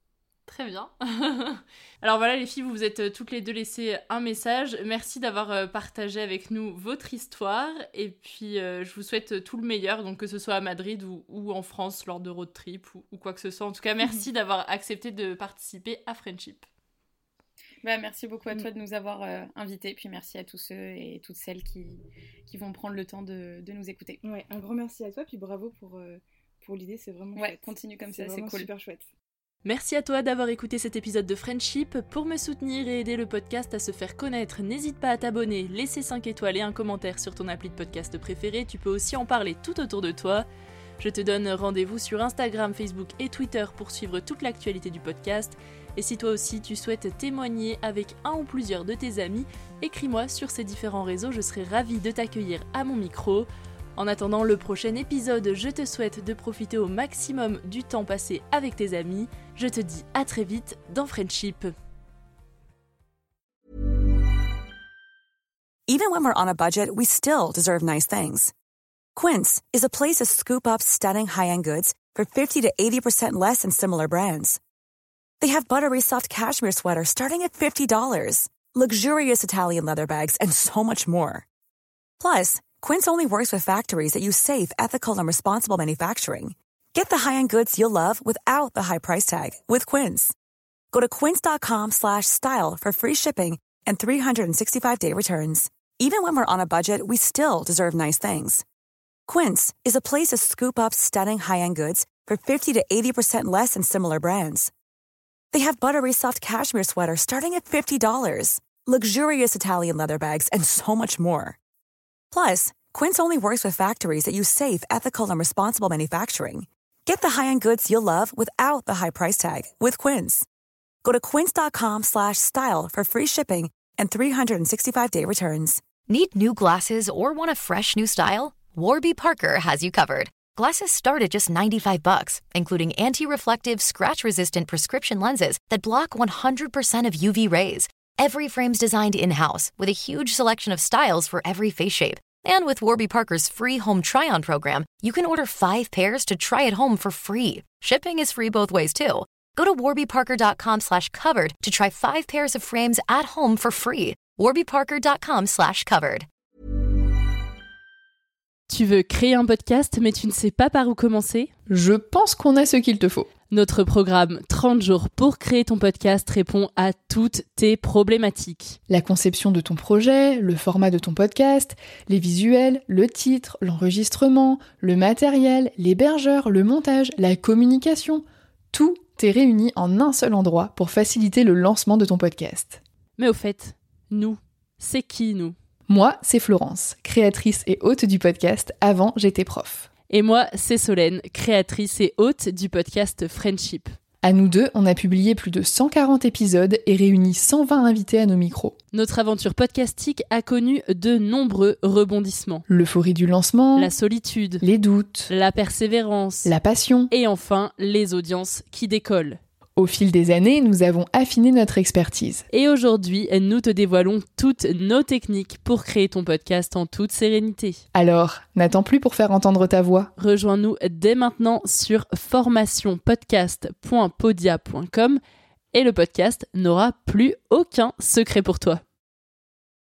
Très bien. Alors voilà les filles, vous vous êtes toutes les deux laissées un message. Merci d'avoir partagé avec nous votre histoire. Et puis euh, je vous souhaite tout le meilleur, donc que ce soit à Madrid ou, ou en France lors de road trip ou, ou quoi que ce soit. En tout cas, merci d'avoir accepté de participer à Friendship. Bah, merci beaucoup à toi de nous avoir euh, invités. Puis merci à tous ceux et toutes celles qui, qui vont prendre le temps de, de nous écouter. Ouais, un grand merci à toi. Puis bravo pour, euh, pour l'idée, c'est vraiment ouais, chouette. Continue comme c'est ça, c'est cool. Super chouette. Merci à toi d'avoir écouté cet épisode de Friendship. Pour me soutenir et aider le podcast à se faire connaître, n'hésite pas à t'abonner, laisser cinq étoiles et un commentaire sur ton appli de podcast préféré. Tu peux aussi en parler tout autour de toi. Je te donne rendez-vous sur Instagram, Facebook et Twitter pour suivre toute l'actualité du podcast. Et si toi aussi tu souhaites témoigner avec un ou plusieurs de tes amis, écris-moi sur ces différents réseaux, je serai ravie de t'accueillir à mon micro. En attendant le prochain épisode, je te souhaite de profiter au maximum du temps passé avec tes amis. Je te dis à très vite dans Friendship. Even when we're on a budget, we still deserve nice things. Quince is a place to scoop up stunning high-end goods for fifty to eighty percent less than similar brands. They have buttery soft cashmere sweaters starting at fifty dollars, luxurious Italian leather bags, and so much more. Plus, Quince only works with factories that use safe, ethical, and responsible manufacturing. Get the high-end goods you'll love without the high price tag with Quince. Go to quince.com slash style for free shipping and three sixty-five day returns. Even when we're on a budget, we still deserve nice things. Quince is a place to scoop up stunning high-end goods for fifty to eighty percent less than similar brands. They have buttery soft cashmere sweaters starting at fifty dollars, luxurious Italian leather bags, and so much more. Plus, Quince only works with factories that use safe, ethical, and responsible manufacturing. Get the high-end goods you'll love without the high price tag with Quince. Go to quince.com slash style for free shipping and three sixty-five day returns. Need new glasses or want a fresh new style? Warby Parker has you covered. Glasses start at just ninety-five bucks, including anti-reflective, scratch-resistant prescription lenses that block one hundred percent of U V rays. Every frame's designed in-house with a huge selection of styles for every face shape. And with Warby Parker's free home try-on program, you can order five pairs to try at home for free. Shipping is free both ways, too. Go to warbyparker.com slash covered to try five pairs of frames at home for free. warbyparker.com slash covered. Tu veux créer un podcast, mais tu ne sais pas par où commencer ? Je pense qu'on a ce qu'il te faut. Notre programme trente jours pour créer ton podcast répond à toutes tes problématiques. La conception de ton projet, le format de ton podcast, les visuels, le titre, l'enregistrement, le matériel, l'hébergeur, le montage, la communication, tout est réuni en un seul endroit pour faciliter le lancement de ton podcast. Mais au fait, nous, c'est qui nous ? Moi, c'est Florence, créatrice et hôte du podcast Avant j'étais prof. Et moi, c'est Solène, créatrice et hôte du podcast Friendship. À nous deux, on a publié plus de cent quarante épisodes et réuni cent vingt invités à nos micros. Notre aventure podcastique a connu de nombreux rebondissements. L'euphorie du lancement, la solitude, les doutes, la persévérance, la passion et enfin les audiences qui décollent. Au fil des années, nous avons affiné notre expertise. Et aujourd'hui, nous te dévoilons toutes nos techniques pour créer ton podcast en toute sérénité. Alors, n'attends plus pour faire entendre ta voix. Rejoins-nous dès maintenant sur formation podcast point podia point com et le podcast n'aura plus aucun secret pour toi.